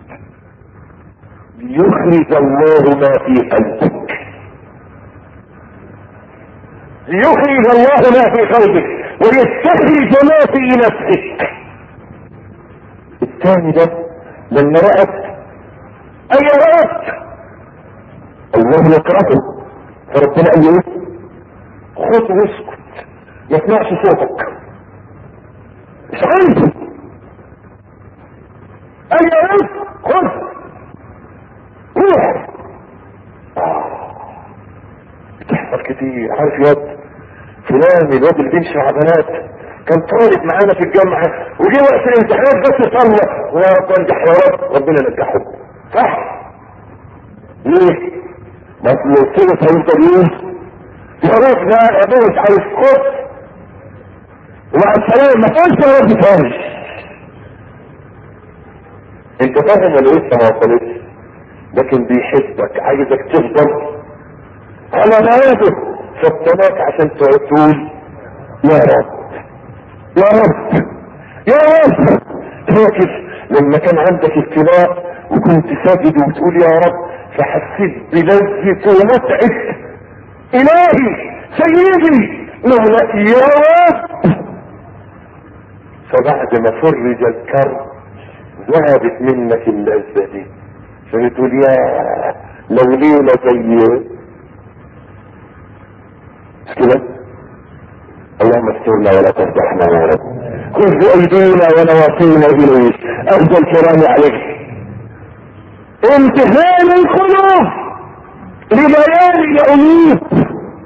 ليخرج الله ما في قلبك، ليخرج الله ما في قلبك ويستخرج ما في نفسك. الثاني ده لما رأت اي رأت الله يكرهه، فربنا قال له خذ واسكت ما تسمعش صوتك، مش عايز اي رأت خذ روح. بتحصل كتير. عارف ياض فلان الواد اللي بيمشي مع بنات كان طالب معانا في الجامعة وجي وقت الامتحانات بس صلى يا رب انجح يا رب، ربنا نجحه. صح؟ ليه؟ ما لو كده هيفضل يقول يا رب لا يا ابوي مش عايز خد ومع السلامة ما تقولش يا رب تاني. انت فاهم ولا لسه ما وصلتش؟ لكن بيحبك عايزك تفضل على مراده فابتلاك عشان تقول يا رب يا رب يا رب. فاكر لما كان عندك ابتلاء وكنت ساجد وتقول يا رب فحسيت بلذة ومتعة الهي سيدي مهلك يا رب، فبعد ما فرج الكرب ذهبت منك اللذة دي فبتقول يا لو ليلة زي كده. اللهم استرنا ولا تفضحنا يا رب. خذ بايدينا ونواصينا اليك افضل الكرام عليك. امتحان القلوب لبيان العيوب،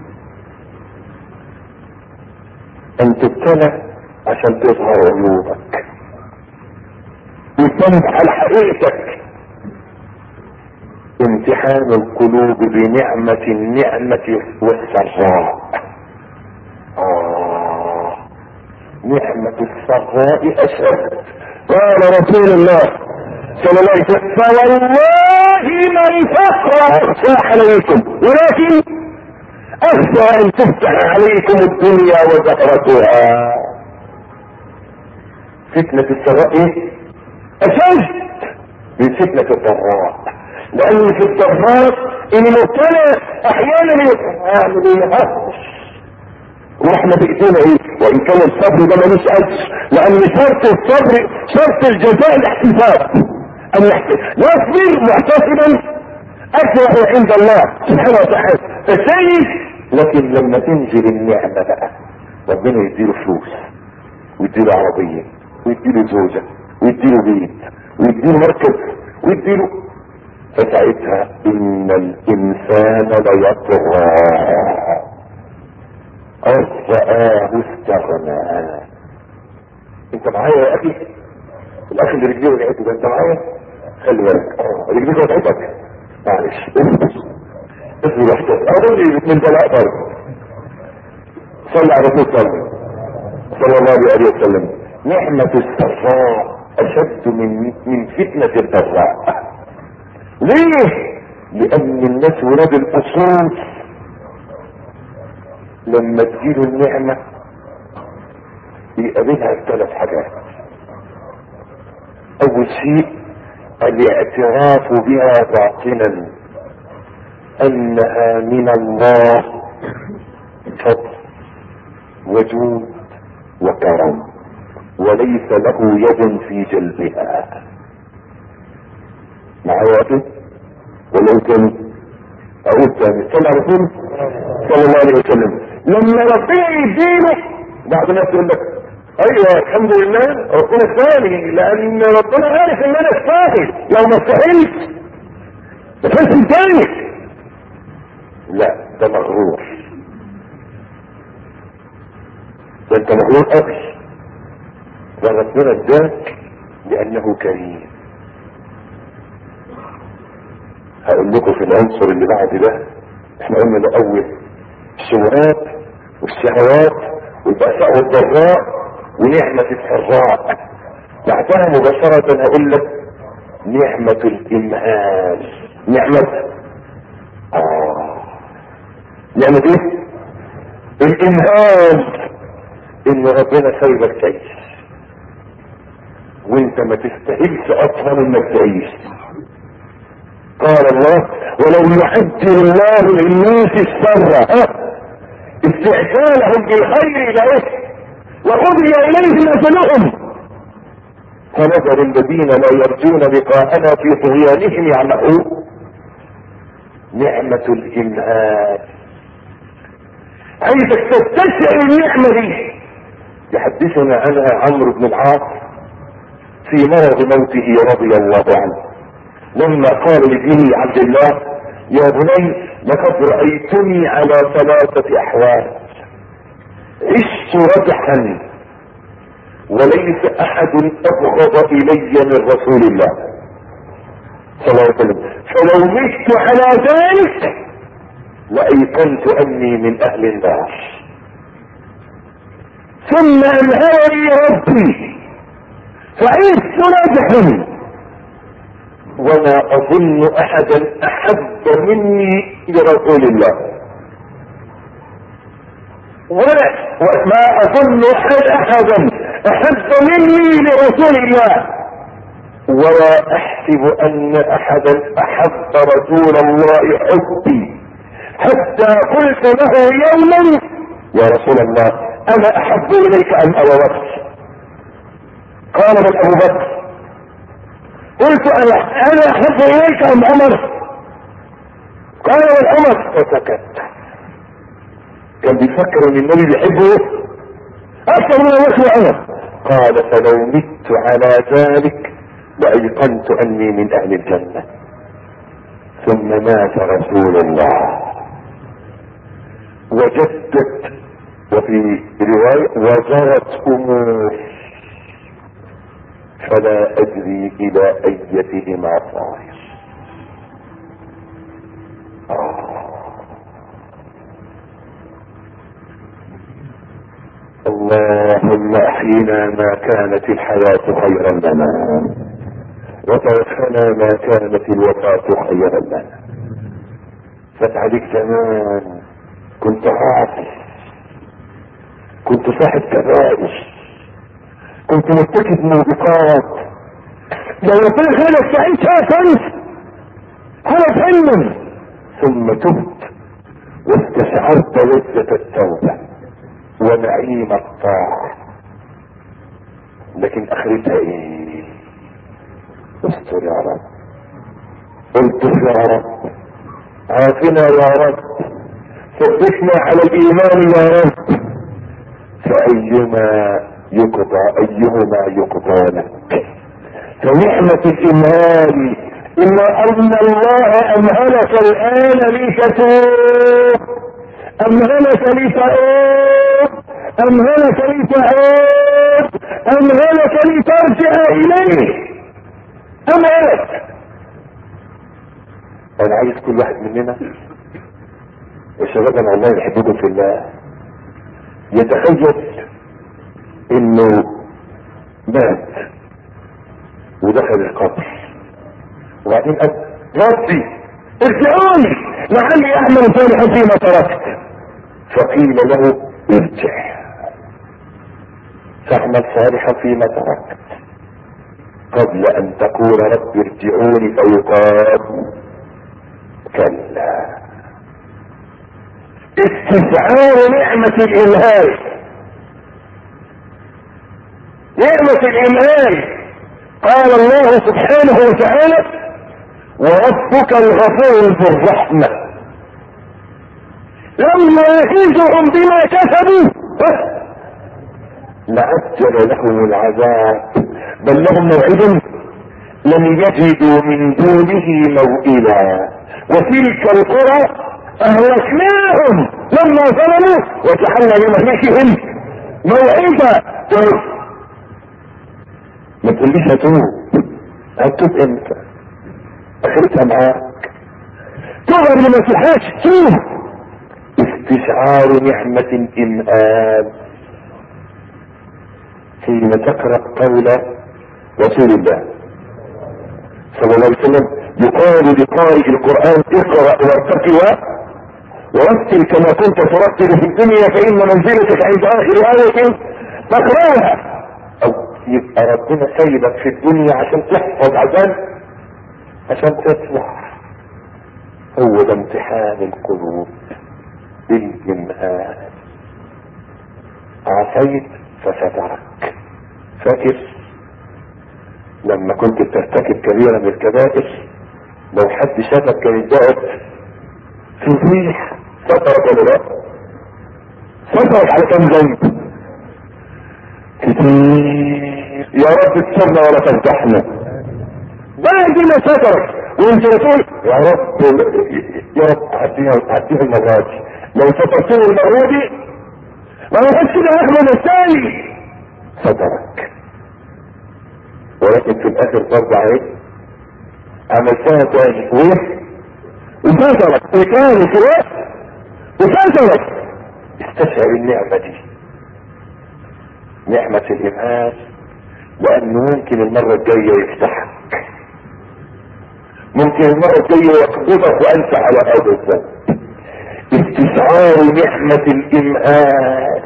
ان تبتلى عشان تظهر عيوبك وتنفع حقيقتك. امتحان القلوب بنعمة النعمة والسراء. آه نعمة السراء أشد. قال رسول الله صلى الله عليه وسلم فوالله ما الفقر أخشى عليكم ولكن أخشى أن تفتح عليكم الدنيا وزهرتها. فتنة السراء أشد من فتنة الضراء، لأن في الضراء المبتلى أحيانا يعمل يهرش واحنا بايدينا ايه، وان كان الصبر ده ملوش اجر، لان شرط الصبر شرط الجزاء الاحتساب، ان يصبر محتسبا اجره عند الله سبحانه وتعالى فسيد. لكن لما تنزل النعمه بقى ربنا يديله فلوس ويديله عربيه ويديله زوجه ويديله بيت ويديله مركز ويديله، فساعتها ان الانسان ليطغى أرآه استغنى. انت معايا يا اخي؟ الاخ اللي رجليه وجعته ده انت معايا؟ خلي بالك اه رجليه وجعتك معلش اسمي واحدة اظن من ده لا برضه. صلى على رسول الله صلى الله عليه وسلم. نعمة السراء اشد من من فتنة الضراء. ليه؟ لان الناس ولاد الاصول لما تجيله النعمة يقابلها ثلاث حاجات. اول شيء الاعتراف بها باطنا انها من الله فضل وجود وكرم وليس له يد في جلبها. معايا اخي ولا تاني؟ اقول تاني صلى على رسول صلى الله عليه وسلم. لما ربنا يديله بعض الناس يقول لك ايوه الحمد لله ربنا ثاني لان ربنا عارف ان انا استاهل، لو ما استاهلت ما كانش اداني. لا ده مغرور، ده انت مغرور قوي. ده ربنا اداك لانه كريم. هقول لكم في العنصر اللي بعد ده احنا قلنا الاول الشهوات والشهوات والبأساء والضراء ونعمة السراء. بعدها مباشرة هقول لك نعمة الإمهال. نعمة آه نعمة ايه؟ الإمهال، ان ربنا سايبك تعيش وانت ما تستاهلش اصلا انك تعيش. قال الله ولو يعجل الله للناس الشر استعجالهم بالخير اليه وقضي اليهم اجلهم فنظر الذين لا يرجون لقاءنا في طغيانهم يعمهون. نعمة الإمهال، عايزك تستشعر النعمة دي. يحدثنا عنها عمرو بن العاص في مرض موته رضي الله عنه، لما قال لابنه عبد الله: يا بني لقد رأيتني على ثلاثة أحوال، عشت رجحا وليس أحد أبغض إلي من رسول الله صلى الله عليه وسلم، فلو مت على ذلك لأيقنت أني من أهل النار. ثم أنهرني ربي فعشت رجحا وما أظن أحدا أحب مني لرسول الله، ولا وما أظن أحد أحدا أحب مني لرسول الله، ولا أحسب أن أحدا أحب رسول الله حبي، حتى قلت له يوما: يا رسول الله أنا أحب إليك أم أبو بكر؟ قال: من أبو بكر؟ قلت: أنا أنا أحب إليك أم عمر؟ قال: من عمر. وسكت. كان بيفكر ان النبي بيحبه اكثر من ابو بكر وعمر. قال: فلو مت على ذلك لايقنت اني من اهل الجنة. ثم مات رسول الله وجدت، وفي رواية وجرت امور فلا ادري الى ايتهما صائر. آه. اللهم احينا ما كانت الحياة خيرا لنا، وتوفنا ما كانت الوفاة خيرا لنا. فات عليك زمان كنت عاصي، كنت صاحب كبائر، كنت مرتكب موبقات، لو ربنا خلق ساعتها كنت خلق علما، ثم تبت واستشعرت لذة التوبة ونعيم الطاعة، لكن اخرتها ايه؟ استر يا رب، الطف يا رب، عافنا يا رب، ثبتنا على الايمان يا رب. فايما يقضى ايهما يقضى لك. فنعمة الامهال ان ان الله امهلك الان لتتوب، امهلك لتعود، امهلك لتعود، امهلك لترجع اليه، امهلك. انا عايز كل واحد مننا وشبابنا والله يحبكم في الله يتخيل انه مات ودخل القبر وبعدين قال: ربي ارجعوني لعلي اعمل صالحا فيما تركت. فقيل له: ارجع فاعمل صالحا فيما تركت قبل ان تقول رب ارجعوني فيقال كلا. استشعار نعمة الامهال، نعمة الامهال. قال الله سبحانه وتعالى: وربك الغفور ذو الرحمة لما يأخذهم بما كسبوا لعجل لهم العذاب بل لهم موعد لم يجدوا من دونه موئلا وتلك القرى اهلكناهم لما ظلموا وجعلنا لمهلكهم موعدا. ما تقوليش هتوب، هتوب امتى؟ اخرتها معاك، تظهر لما تلحقش توب. استشعار نعمة الامهال حين تقرأ قول رسول الله صلى الله عليه وسلم: يقال لقارئ القرآن: اقرأ وارتقي ورتل كما كنت ترتل في الدنيا فإن منزلتك عند آخر آية تقرأها. أو يبقى ربنا سايبك في الدنيا عشان تحفظ عشان عشان تطلع. هو ده امتحان القلوب بالإمهال. عصيت فسترك. فاكر لما كنت بترتكب كبيرة من الكبائر لو حد شافك كان يتضغط في الريح، سترك ولا لا؟ سترك على كم ذنب كتير. يا رب تسرنا ولا تفتحنا، بعد ما سترك وانت بتقول يا رب يا رب عديها عديها المرة دي، لو سترتني المرة دي ما نحس كده احمد الثاني سترك. ولكن في الاخر برضه عليك عملتها تاني ويه وفترك وتاني كده وفترك. استشعر النعمة دي، نعمة الإيمان، لأنه ممكن المرة الجاية يفتحك، ممكن المرة الجاية يقبضك وأنت على هذا الذنب. استشعار نعمة الإيمان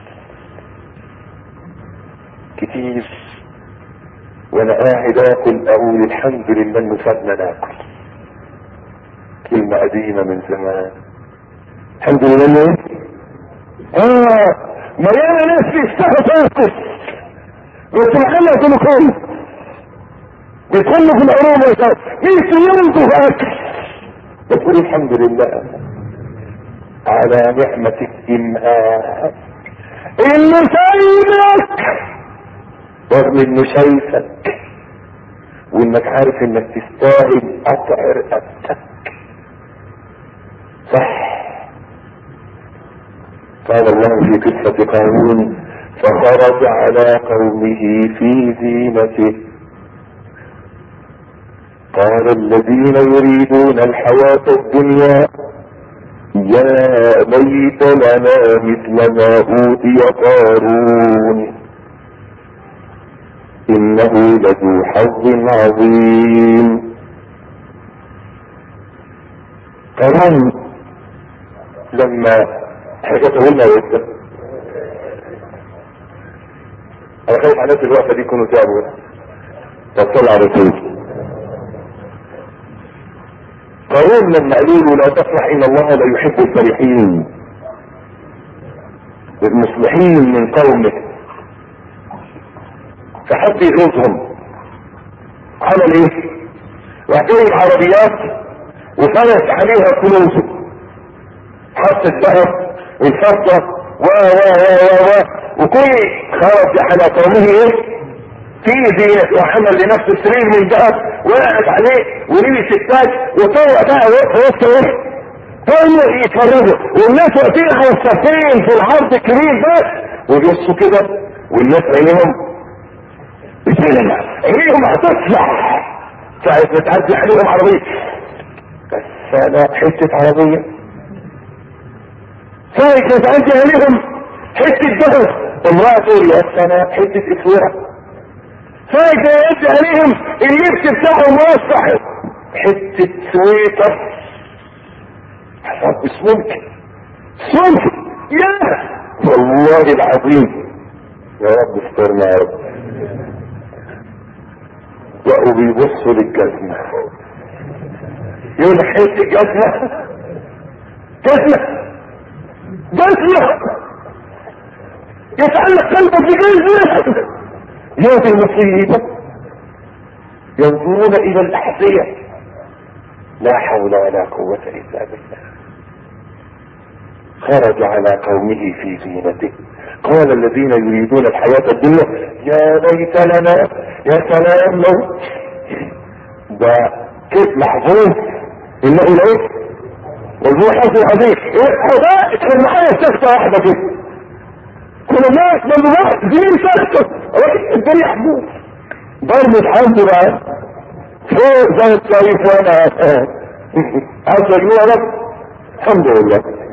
كتير. وانا قاعد اكل اقول الحمد لله انه سابنا ناكل، كلمة قديمة من زمان. الحمد لله انه اه مليانة ناس بيفتحوا تاكل وتتعلق كله كله بيدخلوا في العروض ويساوي مين ينطوا في اكل، بتقول الحمد لله على نعمة الإيمان اللي سايبك رغم انه شايفك وانك عارف انك تستاهل قطع رقبتك. صح. قال الله في قصة قارون فخرج على قومه في زينته قال الذين يريدون الحياة الدنيا يا ليت لنا مثل ما اوتي قارون انه لذو حظ عظيم. قارون لما حاجته لنا وده انا خايف على الوقفه دي يكونوا تعبوا فصل على رسول قارون لما قالوا له لا تفرح ان الله لا يحب الفرحين المصلحين من قومه، فحب يغيظهم عمل ايه؟ راح جايب عربيات وفرش عليها فلوسه، حط الذهب والفضه و و و و وكل خرج على قومه ايه؟ في زينة وحمل لنفسه سرير من ذهب وقعد عليه ولبس التاج وطوع بقى وقف ايه؟ كانوا يتفرجوا والناس واقفين على الصفين في العرض الكبير ده ويبصوا كده والناس عينيهم عينيهم هتطلع ساعة ما تعدي عليهم عربية. بس انا حتة عربية ساعة ما تعدي عليهم حتة ذهب امرأة تقول يا سنة حتة اسورة ساعة ما يعدي عليهم اللبس بتاعهم موسع حتة سويتر حسب مش ممكن ممكن يا والله العظيم يا رب استرنا يا رب. بقوا بيبصوا للجزمة يقول لك حته جزمة جزمة جزمة يتعلق قلبه بجزمة يا دي المصيبة. ينظرون الى الاحذية لا حول ولا قوة الا بالله. خرج على قومه في زينته قال الذين يريدون الحياة الدنيا يا ليت لنا يا سلام لو ده كيف محظوظ انه لو والله حظ عظيم ايه ادخل معايا سكتة واحدة كده كل الناس من الله دين سكتة الدنيا حظوظ ضربة حظ بقى فوق زي الطريق وانا عايز اجمع لك الحمد لله.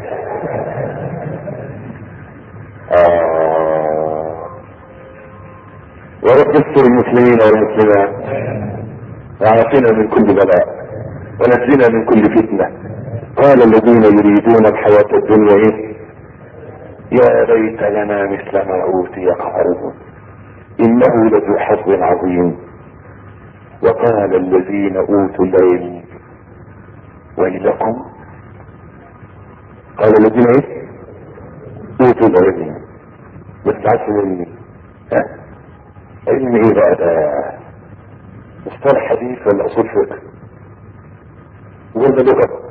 آه. ورب استر المسلمين والمسلمات وعافنا من كل بلاء ونجنا من كل فتنة. قال الذين يريدون الحياة الدنيا ايه يا ليت لنا مثل ما اوتي قارون انه لذو حظ عظيم. وقال الذين اوتوا العلم ويلكم قال الذين ايه اوتوا العلم بس عارفوا مني ها علم ايه بقى ده مصطلح حديث ولا اصول فقه ولا لغه؟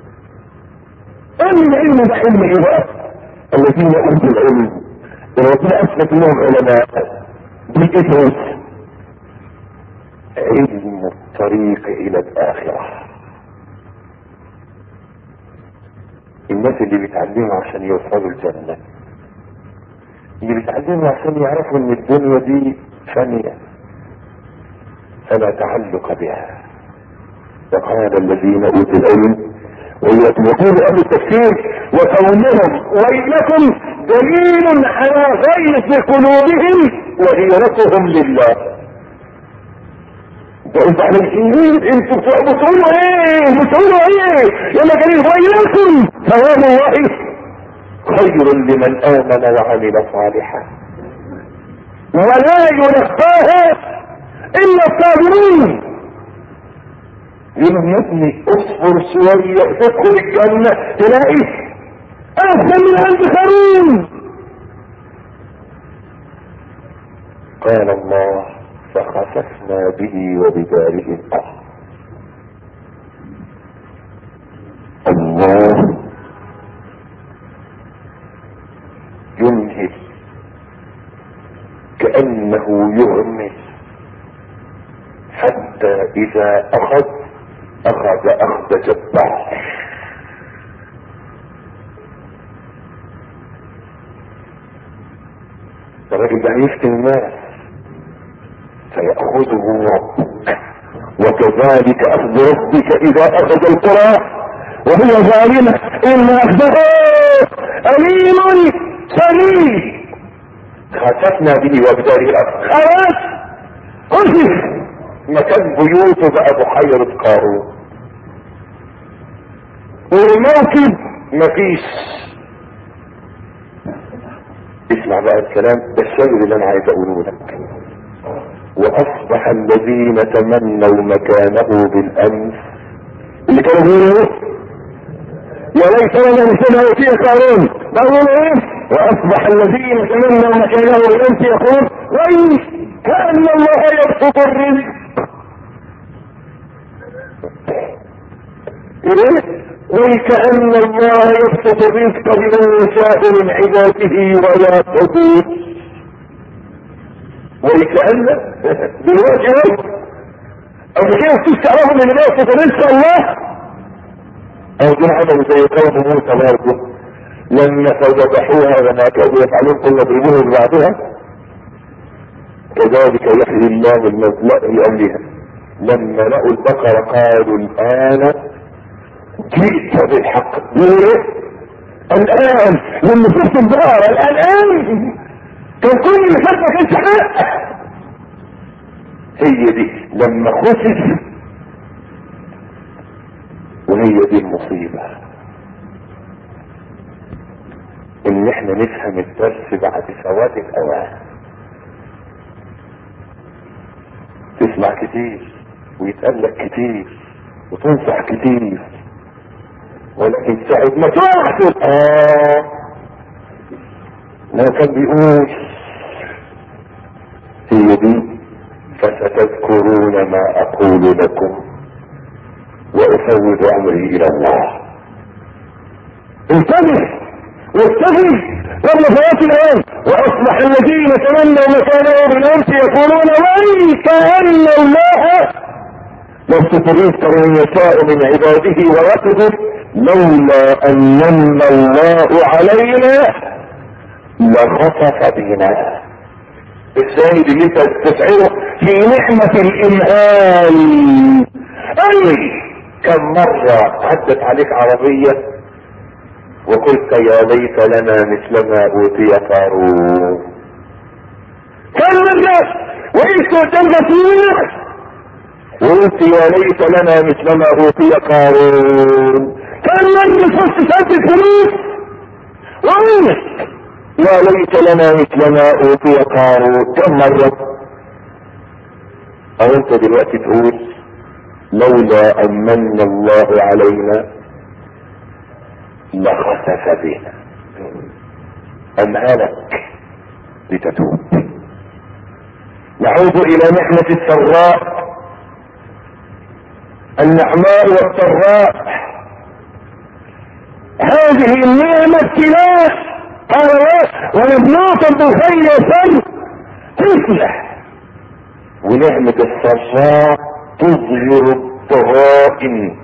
اهل العلم ده علم ايه بقى؟ الذين اوتوا العلم وربنا اثبت لهم علماء بالاثبات علم الطريق الى الاخره. الناس اللي بيتعلموا عشان يوصلوا الجنه، اللي بيتعلموا عشان يعرفوا ان الدنيا دي فانيه فلا تعلق بها. وقال الذين اوتوا العلم ويقول اهل التفسير وقولهم ويلكم دليل على غيظ قلوبهم وغيرتهم لله. ده انت عليكين انتوا بتقولوا ايه بتقولوا ايه يلا جليل ويلكم ثواب الله خير لمن امن وعمل صالحا ولا يلقاها الا الصابرون. يقول يا ابني اصبر شويه تدخل الجنه تلاقي احسن من عند قارون. قال الله فخسفنا به وبداره الارض. الله يمهل كأنه يغمس حتى اذا اخذ اخذ اخذ جبار. الراجل ده يفتن الناس فيأخذه ربك وكذلك اخذ ربك اذا اخذ القرى وهي ظالمة ان اخذه اليم شديد. خسفنا به وبداره الارض. خلاص خسف مكان بيوته بقى بحيرة قارون والموكب مفيش. اسمع بقى الكلام ده الشيء اللي انا عايز اقوله لك. واصبح الذين تمنوا مكانه بالامس اللي كانوا بيقولوا يا ليت لنا مثل ما اوتي قارون بيقولوا ايه؟ واصبح الذين تمنوا مكانه بالامس يقول وي كأن الله يبسط الرزق. وكأن الله يبسط الرزق لمن يشاء من عباده ولا تطيق. وكأن دلوقتي او كده تستعرفوا من يبسط رزق الله او دول عملوا زي قوم موسى برضه لما فذبحوها وما كانوا يفعلون كل يضربوها ببعضها كذلك يحيي الله الموتى لأهلها. لما لقوا البقرة قالوا الآن جئت بالحق. الآن لما شفت البقرة الآن كان كل اللي فات ما كانش حق. هي دي لما خسف وهي دي المصيبة ان احنا نفهم الدرس بعد فوات الاوان. تسمع كتير ويتقلق كتير وتنصح كتير ولكن ساعد ما تحصل اه ما كان بيقول هي دي فستذكرون ما اقول لكم وافوض امري الى الله. انتبه واتفق قبل فوات الايام. واصبح الذين تمنوا مكانه بالامس يقولون وي كأن الله يبسط الرزق من يشاء من عباده ويقدر لولا ان من الله علينا لخسف بنا. الشاهد اللي انت تسعره في نعمة الامهال. اي كم مرة عدت عليك عربية وقلت يا ليت لنا مثل ما اوتي قارون. كم مرة وقفت قدام بطيخ وقلت يا ليت لنا مثل ما اوتي قارون. كم مرة شفت سد الفلوس وقلت يا ليت لنا مثل ما اوتي قارون. كم مرة؟ او انت دلوقتي تقول لولا ان من الله علينا لخسف بنا. امهلك لتتوب. نعود الى نعمة السراء النعماء والضراء. هذه النعمة ابتلاء، قال ونبلوكم بالخير والشر فتنة. ونعمة السراء تظهر الضغائن.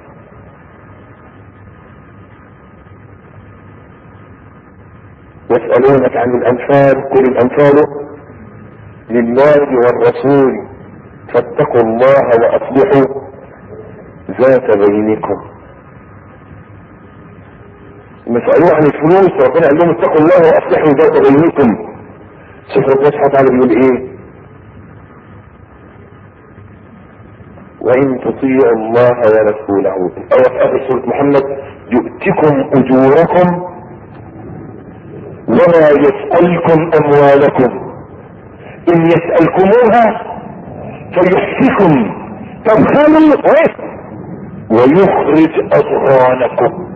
يسألونك عن الأنفال، كل الأنفال لله والرسول فاتقوا الله وأصلحوا ذات بينكم. مسألوه عن الفلوس، ربنا قال لهم اتقوا الله وأصلحوا ذات بينكم. سفر الله سبحانه وتعالى بيقول ايه؟ وإن تطيعوا الله ورسوله، الآية في آخر سورة محمد، يؤتكم أجوركم ولا يسألكم أموالكم إن يسألكموها فيحفكم تبخلوا ويخرج أضغانكم.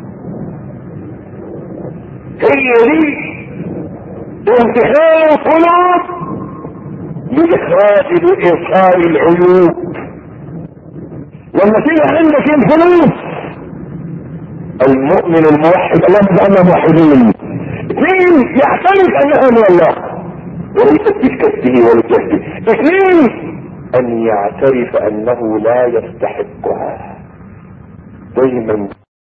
هي دي امتحان القلوب لإخراج لإظهار العيوب. لما تيجي عندك الفلوس، المؤمن الموحد اللهم اجعلنا موحدين، اثنين يعترف انها من الله وليست بكسبه ولجهده، اثنين ان يعترف انه لا يستحقها. دايما